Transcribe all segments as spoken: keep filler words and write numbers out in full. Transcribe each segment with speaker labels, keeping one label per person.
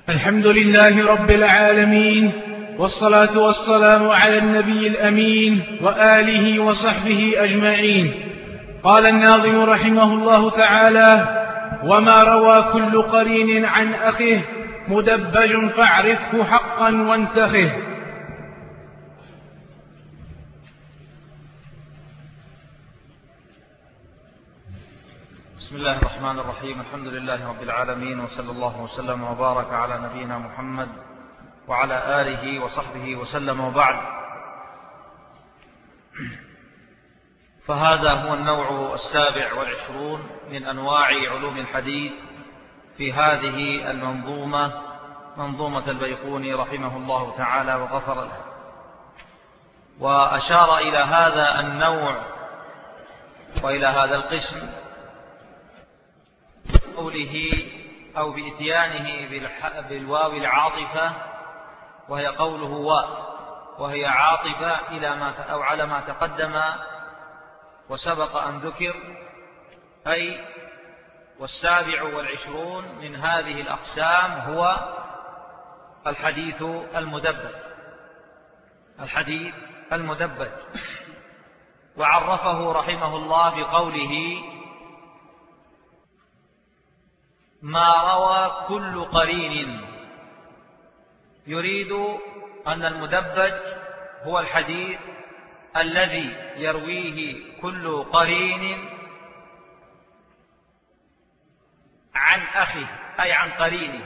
Speaker 1: الحمد لله رب العالمين، والصلاة والسلام على النبي الأمين وآله وصحبه أجمعين. قال الناظم رحمه الله تعالى: وما روى كل قرين عن أخيه مدبج فاعرفه حقا وانتخه.
Speaker 2: بسم الله الرحمن الرحيم. الحمد لله رب العالمين، وصلى الله وسلم وبارك على نبينا محمد وعلى آله وصحبه وسلم، وبعد. فهذا هو النوع السابع والعشرون من أنواع علوم الحديث في هذه المنظومة، منظومة البيقوني رحمه الله تعالى وغفر له. وأشار إلى هذا النوع وإلى هذا القسم قوله أو بإتيانه بالواو العاطفة، وهي قوله و، وهي عاطفة إلى ما أو على ما تقدم وسبق أن ذكر، أي والسابع والعشرون من هذه الأقسام هو الحديث المدبج. الحديث المدبج وعرفه رحمه الله بقوله: ما روى كل قرين. يريد أن المدبج هو الحديث الذي يرويه كل قرين عن أخيه، أي عن قرينه.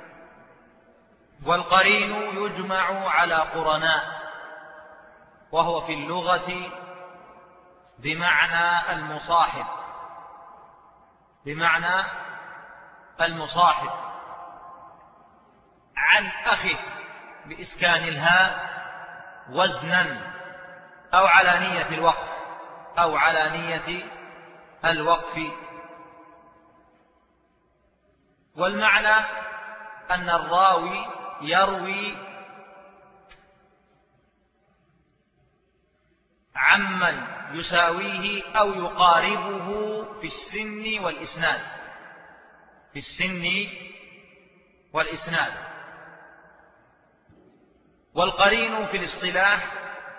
Speaker 2: والقرين يجمع على قرناء، وهو في اللغة بمعنى المصاحب، بمعنى المصاحب عن أخيه بإسكان الهاء وزنا أو على نية الوقف أو على نية الوقف. والمعنى أن الراوي يروي عمن يساويه أو يقاربه في السن والإسناد، في السن والإسناد. والقرين في الاصطلاح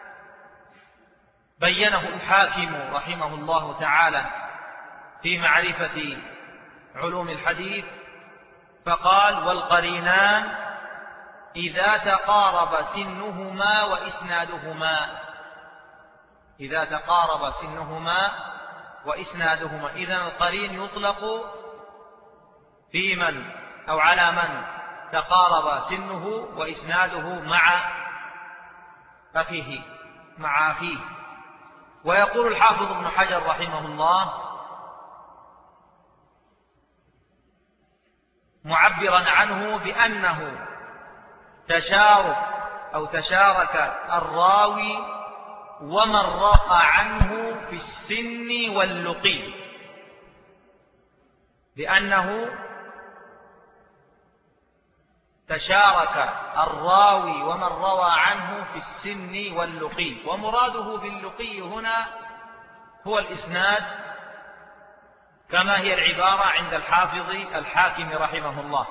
Speaker 2: بينه الحاكم رحمه الله تعالى في معرفة علوم الحديث، فقال: والقرينان إذا تقارب سنهما وإسنادهما. إذا تقارب سنهما وإسنادهما. إذن القرين يطلق في من أو على من تقارب سنه وإسناده مع أخيه مع أخيه. ويقول الحافظ ابن حجر رحمه الله معبرا عنه بأنه تشارك أو تشارك الراوي ومن رأى عنه في السن واللقي، بأنه تشارك الراوي ومن روى عنه في السن واللقي. ومراده باللقي هنا هو الإسناد، كما هي العبارة عند الحافظ الحاكم رحمه الله.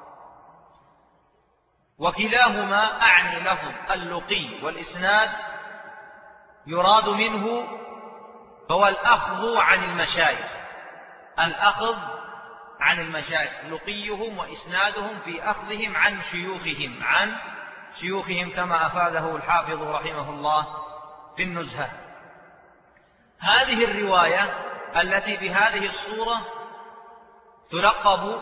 Speaker 2: وكلاهما أعني لفظ اللقي والإسناد يراد منه هو الأخذ عن المشايخ، الأخذ عن المشايخ، لقيهم وإسنادهم في أخذهم عن شيوخهم، عن شيوخهم كما أفاده الحافظ رحمه الله في النزهة. هذه الرواية التي بهذه الصورة تلقب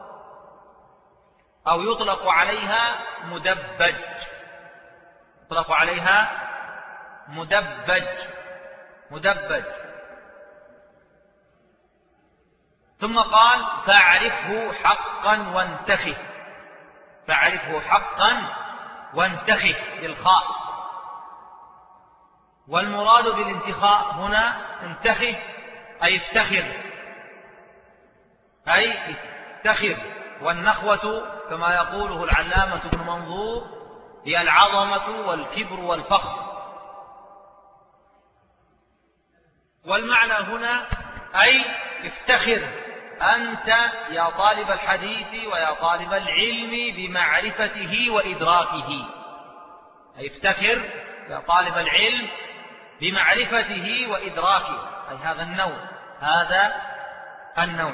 Speaker 2: أو يطلق عليها مدبج، يطلق عليها مدبج مدبج ثم قال: فاعرفه حقا وانتخه. فاعرفه حقا وانتخه بالخاء. والمراد بالانتخاء هنا انتخه أي افتخر، أي افتخر. والنخوة كما يقوله العلامة ابن منظور هي العظمة والكبر والفخر. والمعنى هنا أي افتخر أنت يا طالب الحديث ويا طالب العلم بمعرفته وإدراكه، أي افتخر يا طالب العلم بمعرفته وإدراكه، أي هذا النوع هذا النوع.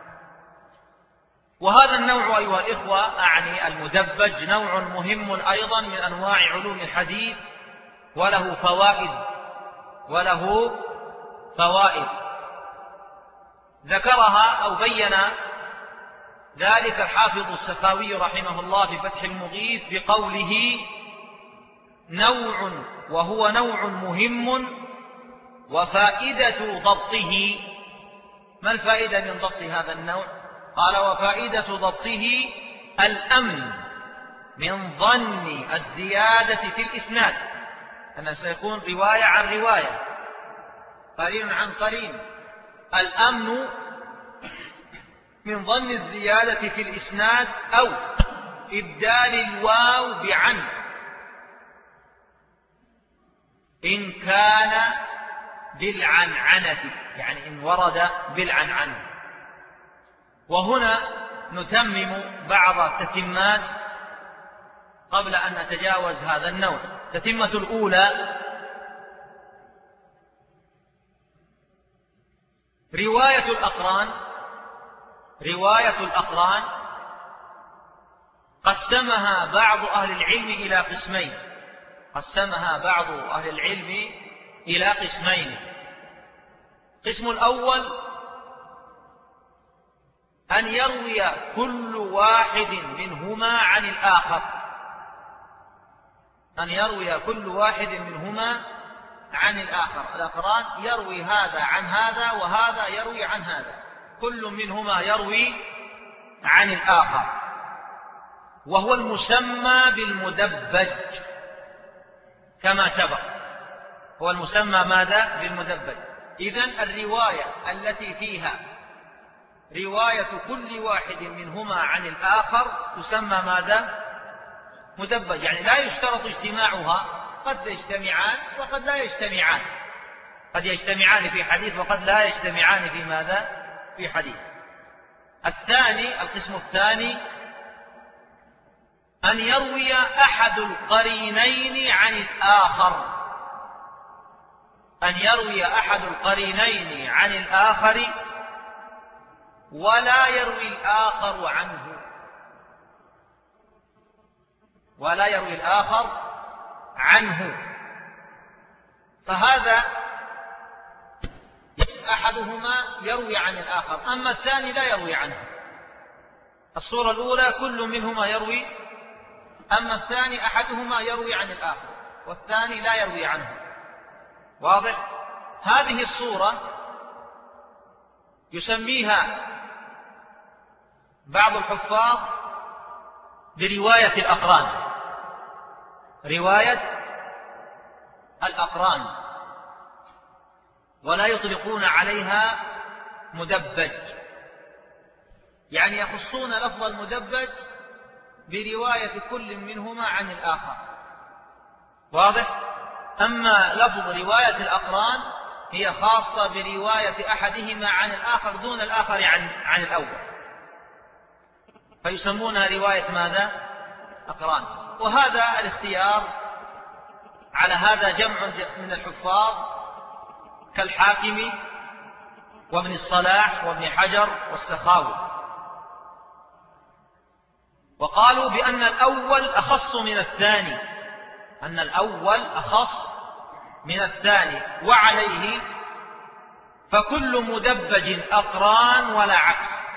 Speaker 2: وهذا النوع أيها الإخوة أعني المدبج نوع مهم أيضا من أنواع علوم الحديث، وله فوائد وله فوائد ذكرها أو بين ذلك الحافظ السخاوي رحمه الله في فتح المغيث بقوله: نوع وهو نوع مهم وفائدة ضبطه. ما الفائدة من ضبط هذا النوع؟ قال: وفائدة ضبطه الأمن من ظن الزيادة في الإسناد، أنه سيكون رواية عن رواية، قرين عن قرين. الأمن من ظن الزيادة في الإسناد أو إبدال الواو بعن إن كان بالعنعنة، يعني إن ورد بالعنعنة. وهنا نتمم بعض التتمات قبل أن نتجاوز هذا النوع. التتمة الأولى: رواية الأقران. رواية الأقران قسمها بعض أهل العلم إلى قسمين قسمها بعض أهل العلم إلى قسمين. القسم الأول: أن يروي كل واحد منهما عن الآخر أن يروي كل واحد منهما عن الآخر. الأقران يروي هذا عن هذا وهذا يروي عن هذا، كل منهما يروي عن الآخر، وهو المسمى بالمدبج كما سبق. هو المسمى ماذا؟ بالمدبج. إذن الرواية التي فيها رواية كل واحد منهما عن الآخر تسمى ماذا؟ مدبج. يعني لا يشترط اجتماعها، قد يجتمعان وقد لا يجتمعان، قد يجتمعان في حديث وقد لا يجتمعان في ماذا؟ في حديث. الثاني، القسم الثاني: أن يروي أحد القرينين عن الآخر أن يروي أحد القرينين عن الآخر ولا يروي الآخر عنه ولا يروي الآخر عنه فهذا أحدهما يروي عن الآخر، أما الثاني لا يروي عنه. الصورة الأولى كل منهما يروي، أما الثاني أحدهما يروي عن الآخر والثاني لا يروي عنه. واضح؟ هذه الصورة يسميها بعض الحفاظ برواية الأقران رواية الأقران ولا يطلقون عليها مدبج، يعني يخصون لفظ المدبج برواية كل منهما عن الآخر. واضح؟ أما لفظ رواية الأقران هي خاصة برواية أحدهما عن الآخر دون الآخر عن, عن الأول، فيسمونها رواية ماذا؟ أقران. وهذا الاختيار على هذا جمع من الحفاظ كالحاكم وابن الصلاح وابن حجر والسخاوي، وقالوا بأن الأول أخص من الثاني أن الأول أخص من الثاني وعليه فكل مدبج أقران ولا عكس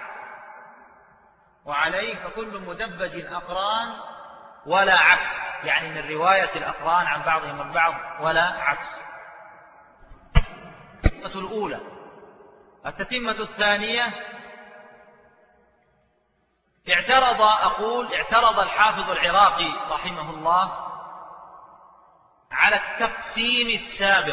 Speaker 2: وعليه فكل مدبج أقران ولا عكس يعني من رواية الأقران عن بعضهم البعض ولا عكس. التتمة الأولى. التتمة الثانية: اعترض أقول اعترض الحافظ العراقي رحمه الله على التقسيم السابق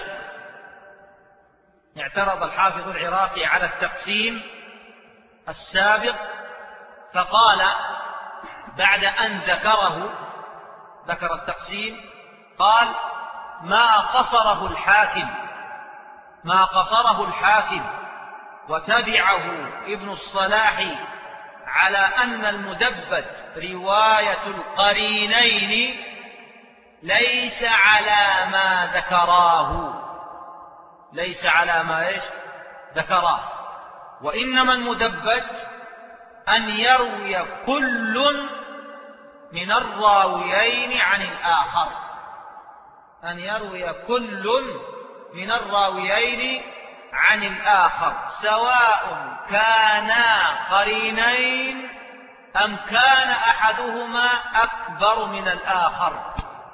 Speaker 2: اعترض الحافظ العراقي على التقسيم السابق فقال بعد أن ذكره ذكر التقسيم قال: ما قصره الحاكم ما قصره الحاكم وتبعه ابن الصلاح على أن المدبج رواية القرينين ليس على ما ذكراه ليس على ما إيش ذكراه وإنما المدبج أن يروي كل من الراويين عن الآخر أن يروي كل من الراويين عن الآخر سواء كانا قرينين أم كان أحدهما أكبر من الآخر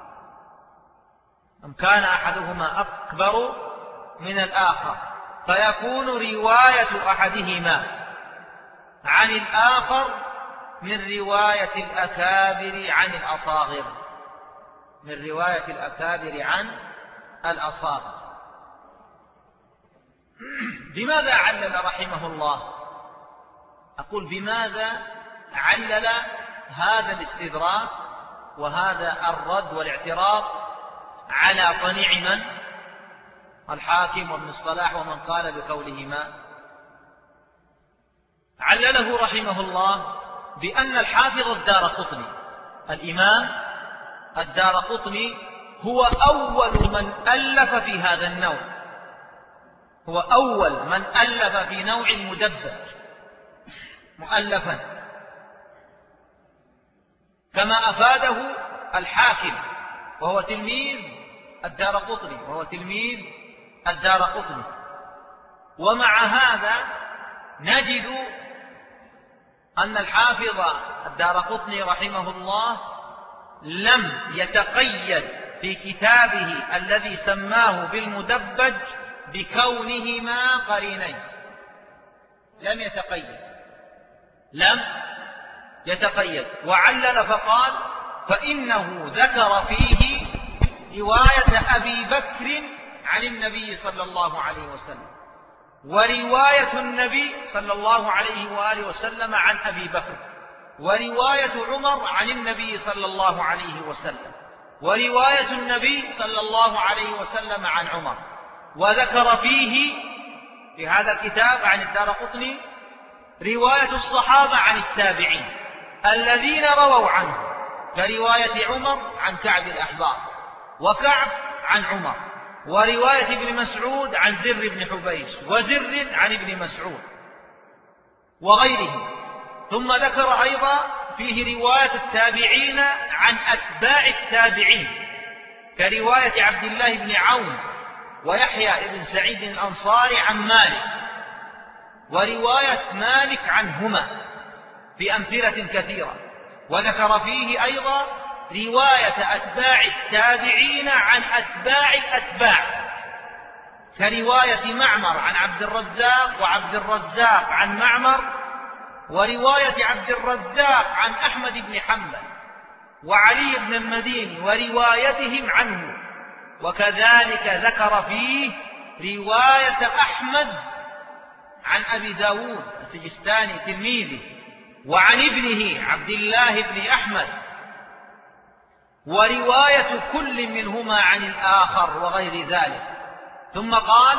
Speaker 2: أم كان أحدهما أكبر من الآخر فيكون رواية أحدهما عن الآخر من رواية الأكابر عن الأصاغر من رواية الأكابر عن الأصاغر. بماذا علل رحمه الله؟ أقول بماذا علل هذا الاستدراك وهذا الرد والاعتراض على صنيع من؟ الحاكم وابن الصلاح ومن قال بقولهما. علله رحمه الله بأن الحافظ الدارقطني الإمام الدارقطني هو أول من ألف في هذا النوع هو أول من ألف في نوع المدبج مؤلفا كما أفاده الحاكم وهو تلميذ الدارقطني وهو تلميذ الدارقطني. ومع هذا نجد أن الحافظ الدارقطني رحمه الله لم يتقيد في كتابه الذي سماه بالمدبج بكونهما قرينين لم يتقيد لم يتقيد وعلل فقال فإنه ذكر فيه رواية أبي بكر عن النبي صلى الله عليه وسلم ورواية النبي صلى الله عليه وآله وسلم عن أبي بكر ورواية عمر عن النبي صلى الله عليه وسلم ورواية النبي صلى الله عليه وسلم عن عمر. وذكر فيه في هذا الكتاب عن الدارقطني رواية الصحابة عن التابعين الذين رووا عنه كرواية عمر عن كعب الأحبار وكعب عن عمر ورواية ابن مسعود عن زر بن حبيش وزر عن ابن مسعود وغيره. ثم ذكر أيضا فيه رواية التابعين عن أتباع التابعين كرواية عبد الله بن عون ويحيى بن سعيد الأنصاري عن مالك ورواية مالك عنهما بأمثلة كثيرة. وذكر فيه أيضا رواية أتباع التابعين عن أتباع الأتباع كرواية معمر عن عبد الرزاق وعبد الرزاق عن معمر ورواية عبد الرزاق عن أحمد بن حنبل وعلي بن المديني وروايتهم عنه. وكذلك ذكر فيه رواية أحمد عن أبي داود السجستاني تلميذه وعن ابنه عبد الله بن أحمد ورواية كل منهما عن الآخر وغير ذلك. ثم قال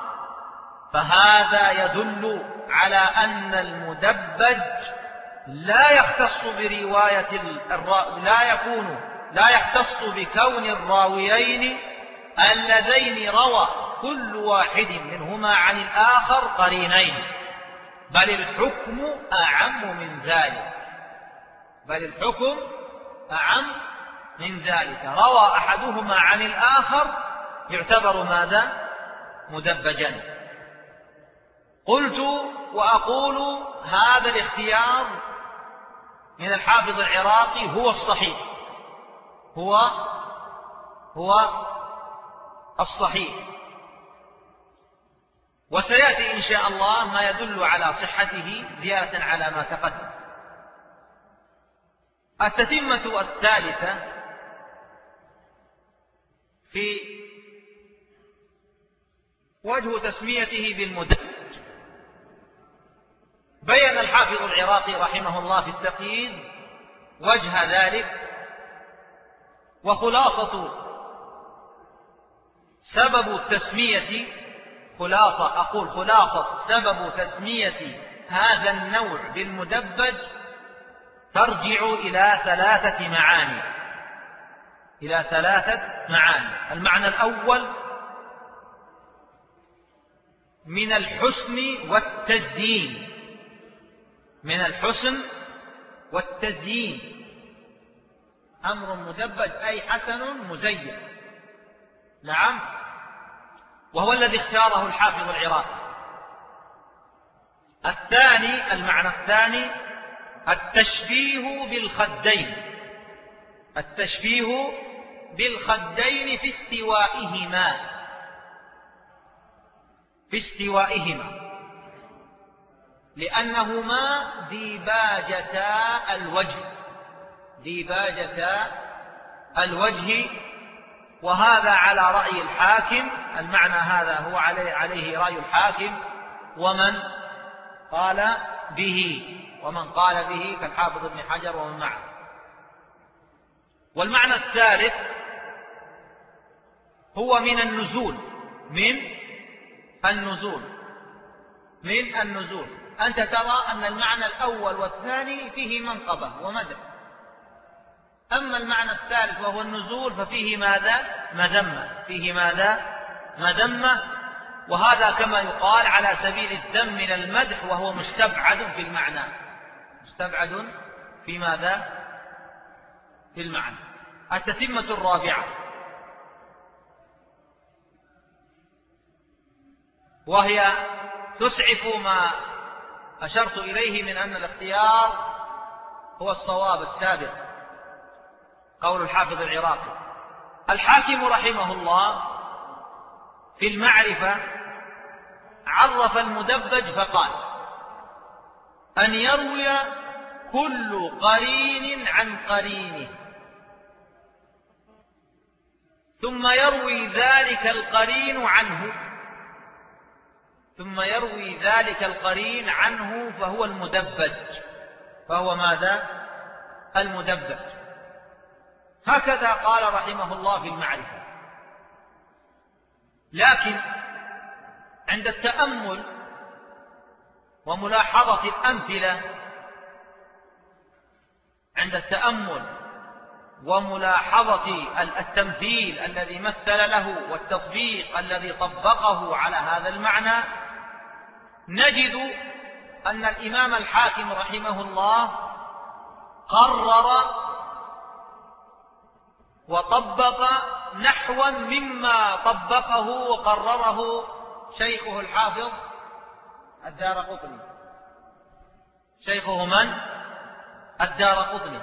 Speaker 2: فهذا يدل على أن المدبج لا يختص برواية الرا... لا يكون لا يختص بكون الراويين اللذين روى كل واحد منهما عن الآخر قرينين بل الحكم أعم من ذلك بل الحكم أعم من ذلك روى أحدهما عن الآخر يعتبر ماذا؟ مدبجا. قلت وأقول هذا الاختيار من الحافظ العراقي هو الصحيح هو هو الصحيح وسيأتي إن شاء الله ما يدل على صحته زيادة على ما تقدم. التتمة الثالثة في وجه تسميته بالمدبج. بين الحافظ العراقي رحمه الله في التقييد وجه ذلك وخلاصة سبب التسمية خلاصة أقول خلاصة سبب تسمية هذا النوع بالمدبج ترجع إلى ثلاثة معاني إلى ثلاثة معاني. المعنى الأول من الحسن والتزيين، من الحسن والتزيين، أمر مدبج أي حسن مزين. نعم، وهو الذي اختاره الحافظ العراقي. الثاني، المعنى الثاني التشبيه بالخدين، التشبيه بالخدين في استوائهما، في استوائهما لأنهما ديباجتا الوجه، ديباجتا الوجه. وهذا على رأي الحاكم، المعنى هذا هو عليه, عليه رأي الحاكم ومن قال به ومن قال به كالحافظ ابن حجر ومن معه. والمعنى الثالث هو من النزول، من النزول، من النزول. أنت ترى أن المعنى الأول والثاني فيه منقبة ومدح، أما المعنى الثالث وهو النزول ففيه ماذا؟ مذمة، فيه ماذا؟ مذمة. وهذا كما يقال على سبيل الذم من المدح، وهو مستبعد في المعنى، مستبعد في ماذا؟ في المعنى. التتمة الرابعة وهي تسعف ما أشرت إليه من أن الاختيار هو الصواب السابق، قول الحافظ العراقي. الحاكم رحمه الله في المعرفة عرف المدبج فقال: أن يروي كل قرين عن قرينه ثم يروي ذلك القرين عنه، ثم يروي ذلك القرين عنه فهو المدبج، فهو ماذا؟ المدبج. هكذا قال رحمه الله في المعرفة. لكن عند التأمل وملاحظة الأمثلة، عند التأمل وملاحظة التمثيل الذي مثل له والتطبيق الذي طبقه على هذا المعنى، نجد أن الإمام الحاكم رحمه الله قرر وطبق نحوا مما طبقه وقرره شيخه الحافظ الدارقطني. شيخه من؟ الدارقطني.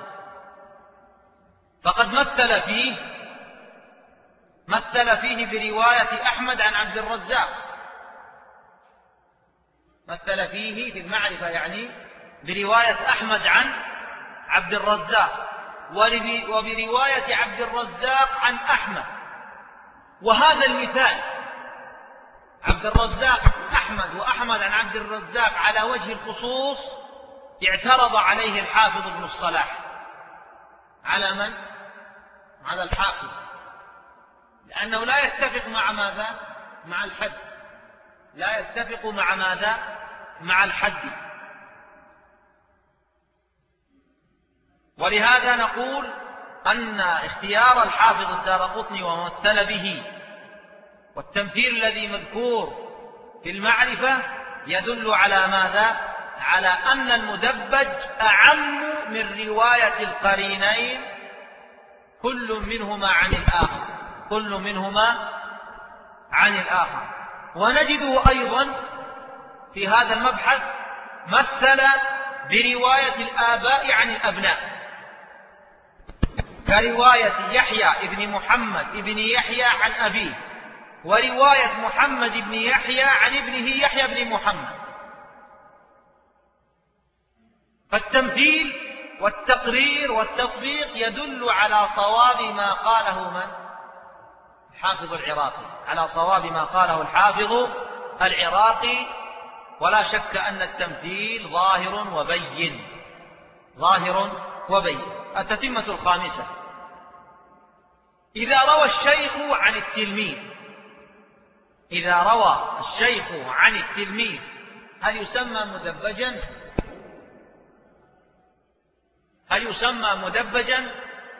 Speaker 2: فقد مثل فيه مثل فيه برواية أحمد عن عبد الرزاق، مثل فيه في المعرفة يعني برواية أحمد عن عبد الرزاق، وبرواية عبد الرزاق عن أحمد. وهذا المثال عبد الرزاق أحمد وأحمد عن عبد الرزاق على وجه الخصوص اعترض عليه الحافظ ابن الصلاح. على من؟ على الحافظ، لأنه لا يتفق مع ماذا؟ مع الحد، لا يتفق مع ماذا؟ مع الحد. ولهذا نقول أن اختيار الحافظ الدارقطني ومثل به والتمثيل الذي مذكور في المعرفة يدل على ماذا؟ على أن المدبج أعم من رواية القرينين كل منهما عن الآخر، كل منهما عن الآخر. ونجده أيضا في هذا المبحث مثل برواية الآباء عن الأبناء، كرواية يحيى ابن محمد ابن يحيى عن أبيه، ورواية محمد بن يحيى عن ابنه يحيى بن محمد. فالتمثيل والتقرير والتطبيق يدل على صواب ما قاله من؟ الحافظ العراقي، على صواب ما قاله الحافظ العراقي. ولا شك أن التمثيل ظاهر وبين، ظاهر وبين. التتمة الخامسة: إذا روى الشيخ عن التلميذ إذا روى الشيخ عن التلميذ هل يسمى مدبجا؟ هل يسمى مدبجا؟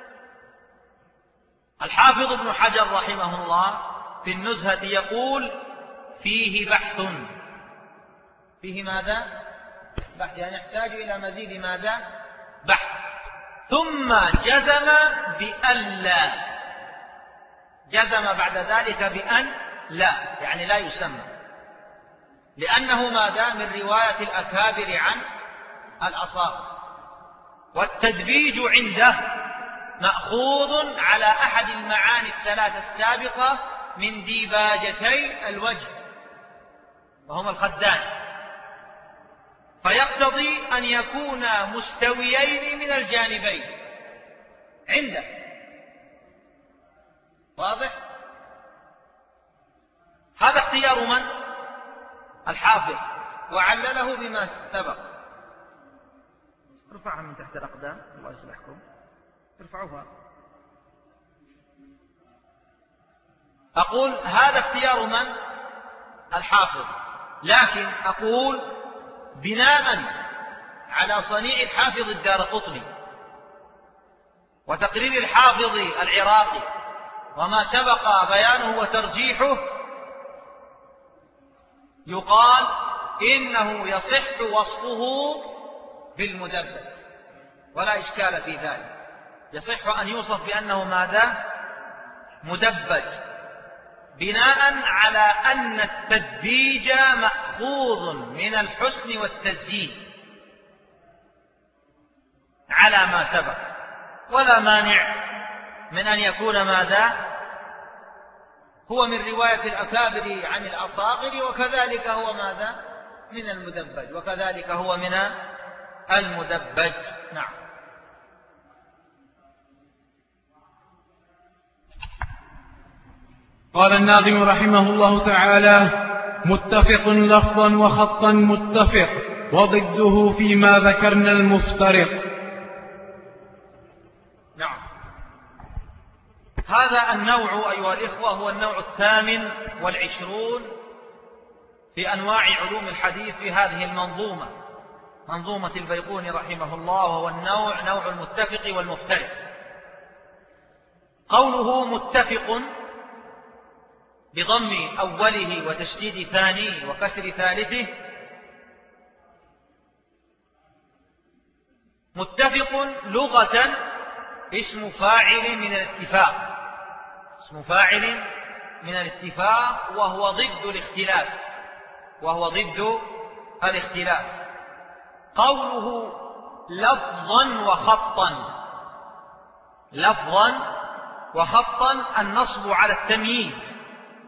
Speaker 2: الحافظ ابن حجر رحمه الله في النزهة يقول فيه بحث. فيه ماذا؟ بحث، يعني يحتاج إلى مزيد ماذا؟ بحث. ثم جزم بأن لا، جزم بعد ذلك بأن لا، يعني لا يسمى، لأنه ماذا؟ من رواية الأكابر عن الأصاغر. والتدبيج عنده مأخوذ على أحد المعاني الثلاث السابقة من ديباجتي الوجه وهما الخدان، فيقتضي أن يكونا مستويين من الجانبين عنده. واضح؟ هذا اختيار من؟ الحافظ، وعلله بما سبق. ارفعها من تحت الأقدام، الله يصلحكم، ارفعوها. أقول هذا اختيار من؟ الحافظ، لكن أقول بناء على صنيع الحافظ الدارقطني وتقرير الحافظ العراقي وما سبق بيانه وترجيحه، يقال إنه يصح وصفه بالمدبج ولا إشكال في ذلك. يصح أن يوصف بأنه ماذا؟ مدبج، بناء على أن التدبيج مأخوذ من الحسن والتزيين على ما سبق، ولا مانع من أن يكون ماذا؟ هو من رواية الأكابر عن الأصاغر، وكذلك هو ماذا؟ من المدبج، وكذلك هو من المدبج. نعم.
Speaker 1: قال الناظم رحمه الله تعالى: متفق لفظا وخطا متفق، وضده فيما ذكرنا المفترق.
Speaker 2: نعم. هذا النوع أيها الإخوة هو النوع الثامن والعشرون في أنواع علوم الحديث في هذه المنظومة، منظومة البيقوني رحمه الله، وهو النوع نوع المتفق والمفترق. قوله متفق بضم أوله وتشديد ثانيه وكسر ثالثه، متفق لغة اسم فاعل من الاتفاق، اسم فاعل من الاتفاق، وهو ضد الاختلاف، وهو ضد الاختلاف. قوله لفظا وخطا، لفظا وخطا النصب على التمييز،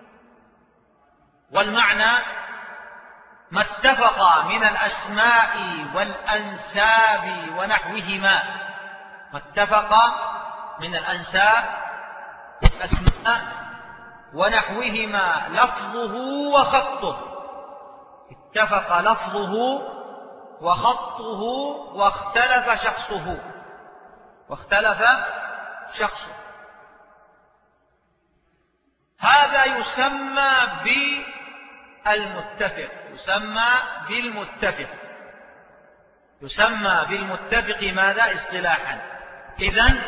Speaker 2: والمعنى ما اتفق من الأسماء والأنساب ونحوهما، ما اتفق من الأنساب والأسماء ونحوهما لفظه وخطه، اتفق لفظه وخطه واختلف شخصه، واختلف شخصه، هذا يسمى بالمتفق، يسمى بالمتفق، يسمى بالمتفق ماذا؟ اصطلاحا. إذن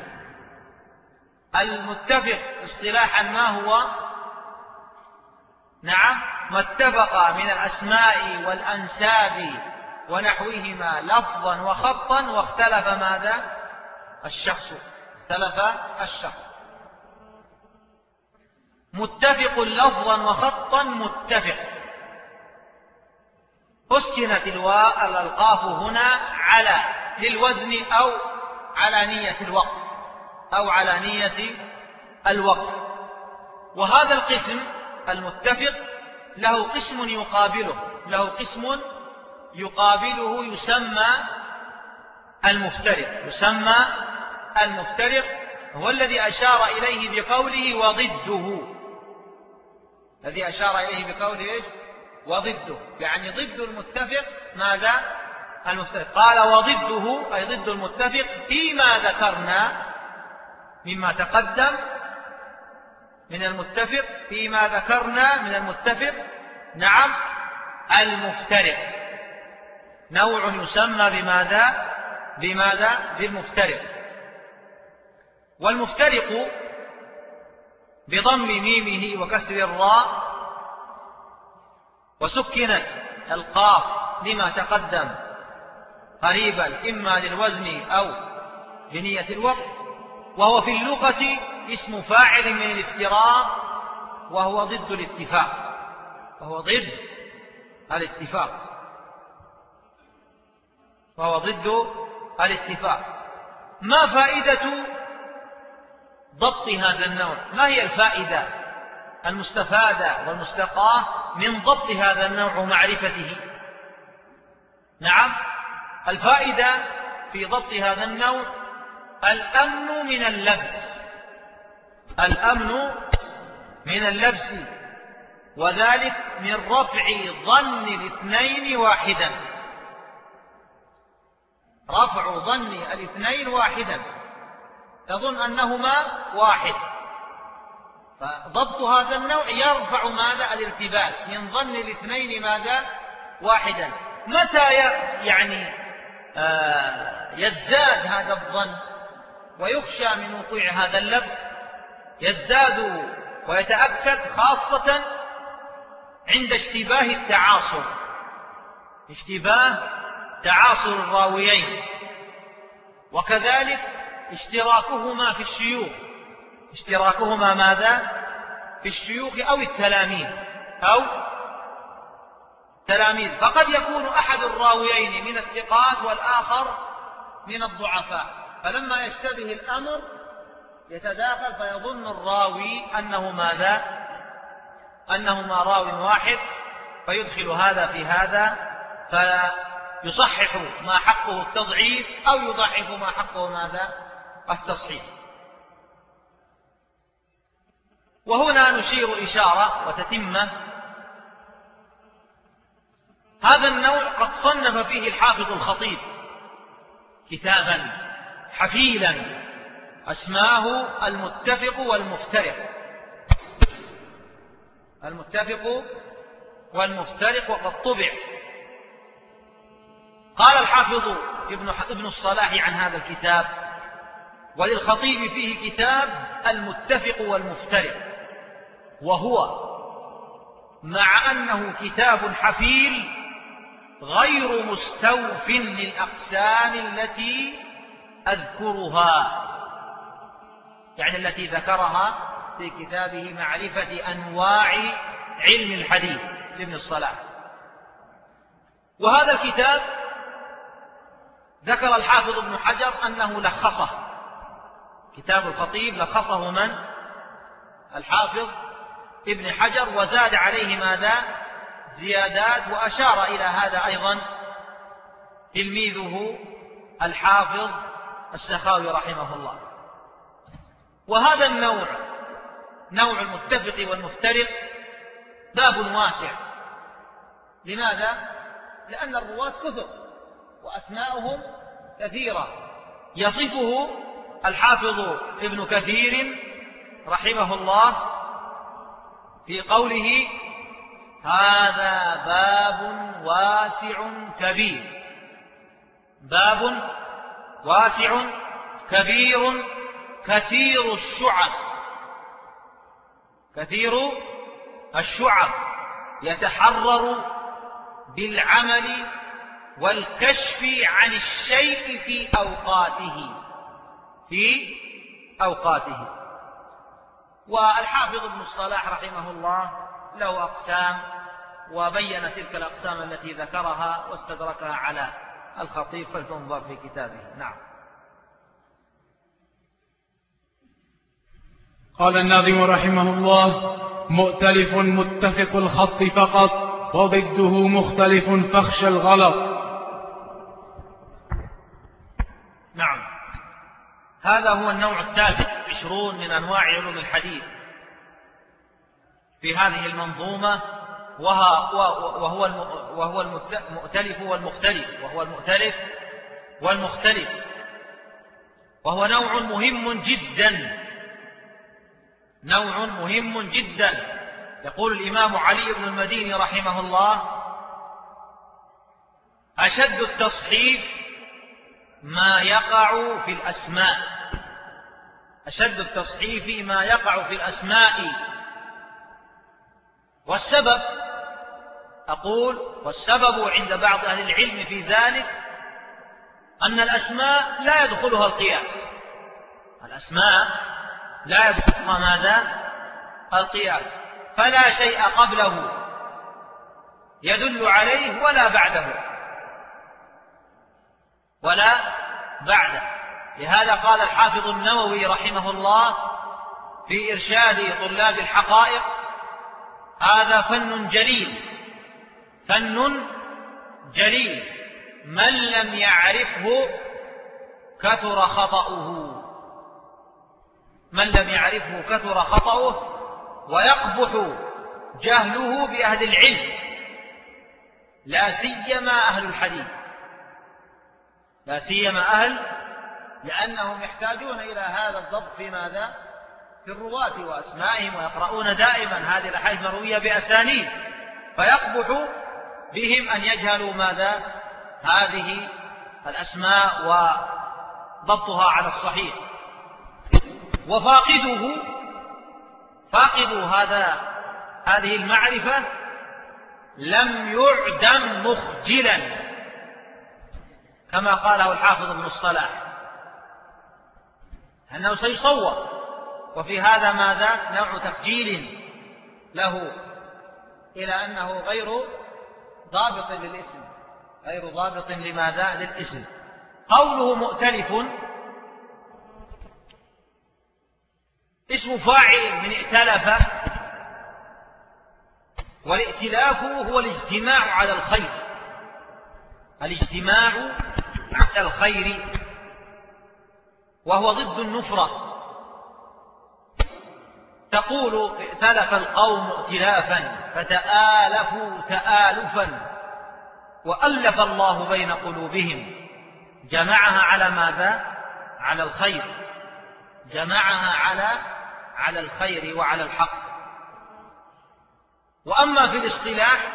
Speaker 2: المتفق اصطلاحا ما هو؟ نعم، ما اتفق من الأسماء والأنساب ونحوهما لفظا وخطا واختلف ماذا؟ الشخص، اختلف الشخص. متفق لفظا وخطا متفق، أسكنت الواو القاف هنا على للوزن أو على نية الوقف، أو على نية الوقف. وهذا القسم المتفق له قسم يقابله، له قسم يقابله يسمى المفترق، يسمى المفترق، هو الذي أشار إليه بقوله وضده، الذي أشار إليه بقوله إيش؟ وضده، يعني ضد المتفق ماذا؟ المفترق. قال وضده أي ضد المتفق فيما ذكرنا مما تقدم من المتفق فيما ذكرنا من المتفق. نعم، المفترق نوع يسمى بماذا؟ بماذا؟ بالمفترق. والمفترق بضم ميمه وكسر الراء وسكنت القاف لما تقدم قريبا إما للوزن أو بنية الوقت، وهو في اللغة اسم فاعل من الافتراق، وهو ضد الاتفاق وهو ضد الاتفاق وهو ضد الاتفاق. ما فائدة ضبط هذا النوع؟ ما هي الفائدة المستفادة والمستقاة من ضبط هذا النوع ومعرفته؟ نعم، الفائدة في ضبط هذا النوع الأمن من اللبس الأمن من اللبس وذلك من رفع ظن الاثنين واحدا رفع ظن الاثنين واحدا تظن أنهما واحد، فضبط هذا النوع يرفع ماذا؟ الالتباس من ظن الاثنين ماذا؟ واحدا. متى يعني آه يزداد هذا الظن ويخشى من وقوع هذا اللبس؟ يزداد ويتأكد خاصة عند اشتباه التعاصر اشتباه تعاصر الراويين، وكذلك اشتراكهما في الشيوخ اشتراكهما ماذا؟ في الشيوخ أو التلاميذ أو تلاميذ فقد يكون أحد الراويين من الثقات والآخر من الضعفاء، فلما يشتبه الأمر يتداخل فيظن الراوي أنه ماذا؟ أنهما راو واحد، فيدخل هذا في هذا فيصحح ما حقه التضعيف أو يضعف ما حقه ماذا؟ التصحيح. وهنا نشير إشارة وتتمة. هذا النوع قد صنف فيه الحافظ الخطيب كتابا حفيلا أسماه المتفق والمفترق المتفق والمفترق وقد طبع. قال الحافظ ابن الصلاح عن هذا الكتاب: وللخطيب فيه كتاب المتفق والمفترق، وهو مع أنه كتاب حفيل غير مستوف للأقسام التي أذكرها، يعني التي ذكرها في كتابه معرفة أنواع علم الحديث لابن الصلاح. وهذا الكتاب ذكر الحافظ ابن حجر أنه لخصه، كتاب الخطيب لخصه من؟ الحافظ ابن حجر، وزاد عليه ماذا؟ زيادات، وأشار إلى هذا أيضا تلميذه الحافظ السخاوي رحمه الله. وهذا النوع نوع المتفق والمفترق باب واسع. لماذا؟ لأن الرواة كثر وأسماؤهم كثيرة. يصفه الحافظ ابن كثير رحمه الله في قوله: هذا باب واسع كبير باب واسع كبير كثير الشعب كثير الشعب يتحرر بالعمل والكشف عن الشيء في أوقاته في أوقاته. والحافظ ابن الصلاح رحمه الله له أقسام، وبين تلك الأقسام التي ذكرها واستدركها على الخطيب، فلتنظر في كتابه. نعم.
Speaker 1: قال الناظم رحمه الله: مؤتلف متفق الخط فقط، وضده مختلف فاخشى الغلط.
Speaker 2: نعم، هذا هو النوع التاسع والعشرون من أنواع علوم الحديث في هذه المنظومة، وهو وهو المؤتلف والمختلف وهو المؤتلف والمختلف وهو نوع مهم جدا نوع مهم جدا. يقول الإمام علي بن المديني رحمه الله: أشد التصحيف ما يقع في الأسماء. أشد التصحيف ما يقع في الأسماء. والسبب، أقول والسبب عند بعض أهل العلم في ذلك أن الأسماء لا يدخلها القياس. الأسماء لا يدخلها ماذا؟ القياس. فلا شيء قبله يدل عليه ولا بعده ولا بعده. لهذا قال الحافظ النووي رحمه الله في إرشاد طلاب الحقائق: هذا فن جليل، فن جليل، من لم يعرفه كثر خطأه. من لم يعرفه كثر خطأه ويقبح جهله بأهل العلم، لا سيما أهل الحديث، لا سيما أهل، لأنهم يحتاجون إلى هذا الضبط في ماذا؟ في الرواة وأسمائهم، ويقرؤون دائما هذه الأحاديث مروية بأسانيد، فيقبح بهم أن يجهلوا ماذا؟ هذه الأسماء وضبطها على الصحيح. وفاقده، فاقد هذا هذه المعرفة لم يعدم مخجلا، كما قاله الحافظ ابن الصلاح، أنه سيصور. وفي هذا ماذا؟ نوع تخجيل له، إلى أنه غير ضابط للاسم، غير ضابط لماذا؟ للاسم. قوله مؤتلف اسم فاعل من ائتلف، والائتلاف هو الاجتماع على الخير، الاجتماع على الخير، وهو ضد النفرة. تقول ائتلف القوم ائتلافا فتآلفوا تآلفا، وألف الله بين قلوبهم، جمعها على ماذا؟ على الخير، جمعها على على الخير وعلى الحق. وأما في الاصطلاح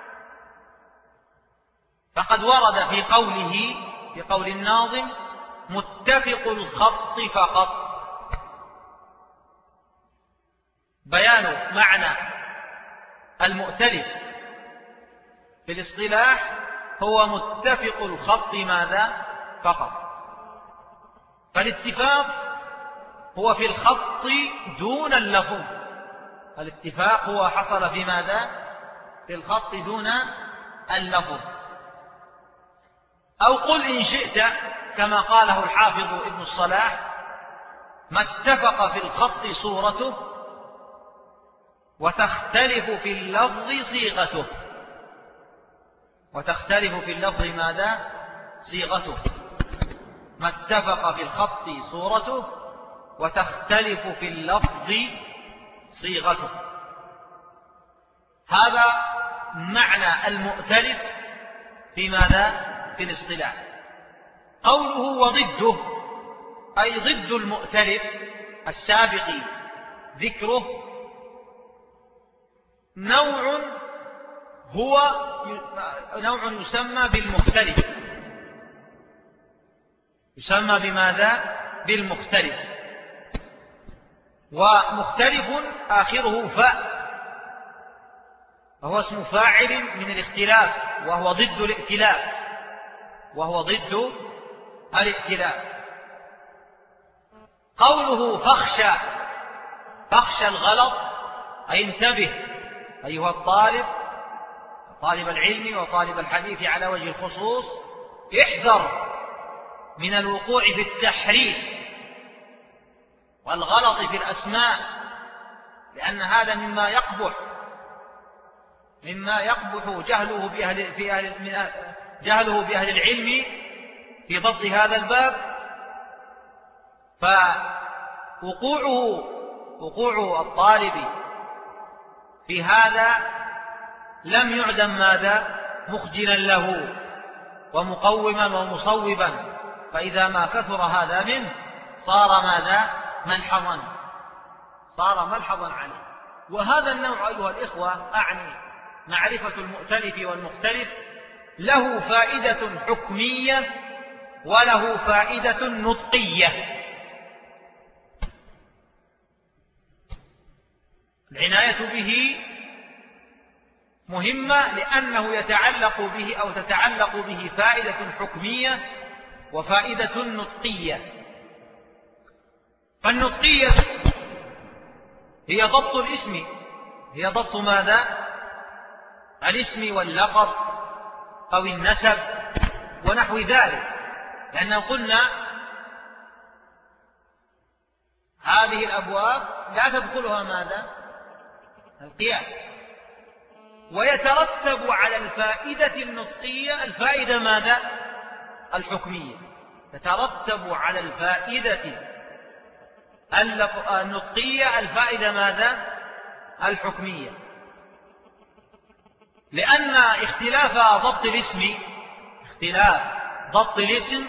Speaker 2: فقد ورد في قوله، في قول الناظم: متفق الخط فقط. بيان معنى المؤتلف في الاصطلاح هو متفق الخط ماذا؟ فقط. فالاتفاق هو في الخط دون اللفظ، الاتفاق هو حصل في ماذا؟ في الخط دون اللفظ. أو قل إن شئت كما قاله الحافظ ابن الصلاح: ما اتفق في الخط صورته وتختلف في اللفظ صيغته. وتختلف في اللفظ ماذا؟ صيغته. ما اتفق في الخط صورته وتختلف في اللفظ صيغته. هذا معنى المؤتلف في ماذا؟ في الاصطلاح. قوله وضده أي ضد المؤتلف السابق ذكره نوع هو نوع يسمى بالمختلف، يسمى بماذا؟ بالمختلف. ومختلف آخره فاء، وهو اسم فاعل من الاختلاف، وهو ضد الائتلاف، وهو ضد الائتلاف. قوله فاخشى، فاخشى الغلط أي انتبه أيها الطالب، طالب العلم وطالب الحديث على وجه الخصوص، احذر من الوقوع في التحريف والغلط في الأسماء، لأن هذا مما يقبح مما يقبح جهله بأهل في أهل من جهله بأهل العلم في ضبط هذا الباب. فوقوعه وقوع الطالب في هذا لم يعدم ماذا؟ مخجلا له ومقوما ومصوبا، فإذا ما كثر هذا منه صار ماذا؟ ملحظا، صار ملحظا عليه. وهذا النوع أيها الإخوة، أعني معرفة المؤتلف والمختلف، له فائدة حكمية وله فائدة نطقية. العناية به مهمة لأنه يتعلق به أو تتعلق به فائدة حكمية وفائدة نطقية. فالنطقية هي ضبط الاسم، هي ضبط ماذا؟ الاسم واللقب أو النسب ونحو ذلك، لأننا قلنا هذه الأبواب لا تدخلها ماذا؟ القياس. ويترتب على الفائدة النطقية الفائدة ماذا؟ الحكمية. يترتب على الفائدة النطقية الفائدة ماذا؟ الحكمية. لأن اختلاف ضبط الاسم اختلاف ضبط الاسم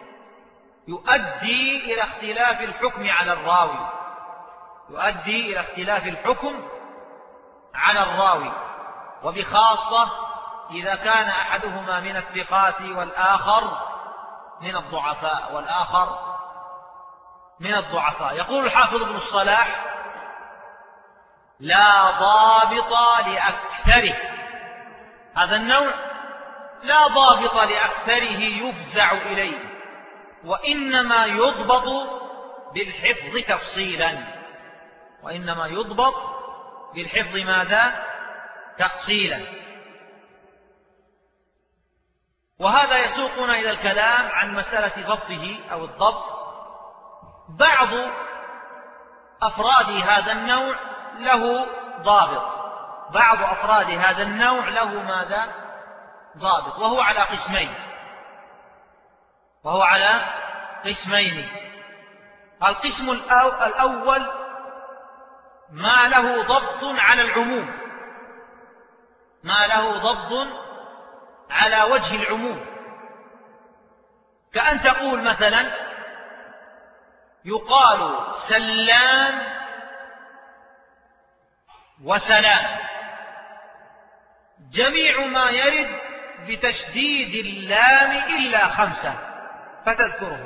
Speaker 2: يؤدي إلى اختلاف الحكم على الراوي يؤدي إلى اختلاف الحكم على الراوي وبخاصة إذا كان أحدهما من الثقات والآخر من الضعفاء والآخر من الضعفاء. يقول الحافظ ابن الصلاح: لا ضابط لأكثره. هذا النوع لا ضابط لأكثره يفزع إليه، وإنما يضبط بالحفظ تفصيلا وإنما يضبط بالحفظ ماذا؟ تفصيلا. وهذا يسوقنا إلى الكلام عن مسألة ضبطه أو الضبط. بعض أفراد هذا النوع له ضابط بعض أفراد هذا النوع له ماذا؟ ضابط، وهو على قسمين وهو على قسمين القسم الأول ما له ضبط على العموم ما له ضبط على وجه العموم، كأن تقول مثلا: يقال سلام وسلام، جميع ما يرد بتشديد اللام إلا خمسة فتذكره.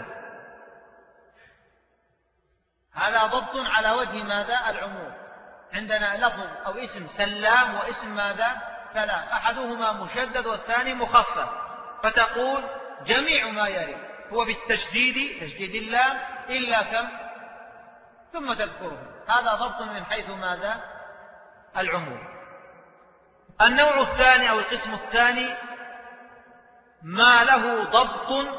Speaker 2: هذا ضبط على وجه ماذا؟ العموم. عندنا لفظ أو اسم سلام واسم ماذا؟ سلام، أحدهما مشدد والثاني مخفف، فتقول جميع ما يرد هو بالتشديد تشديد اللام إلا كم؟ ثم تذكره. هذا ضبط من حيث ماذا؟ العموم. النوع الثاني أو القسم الثاني ما له ضبط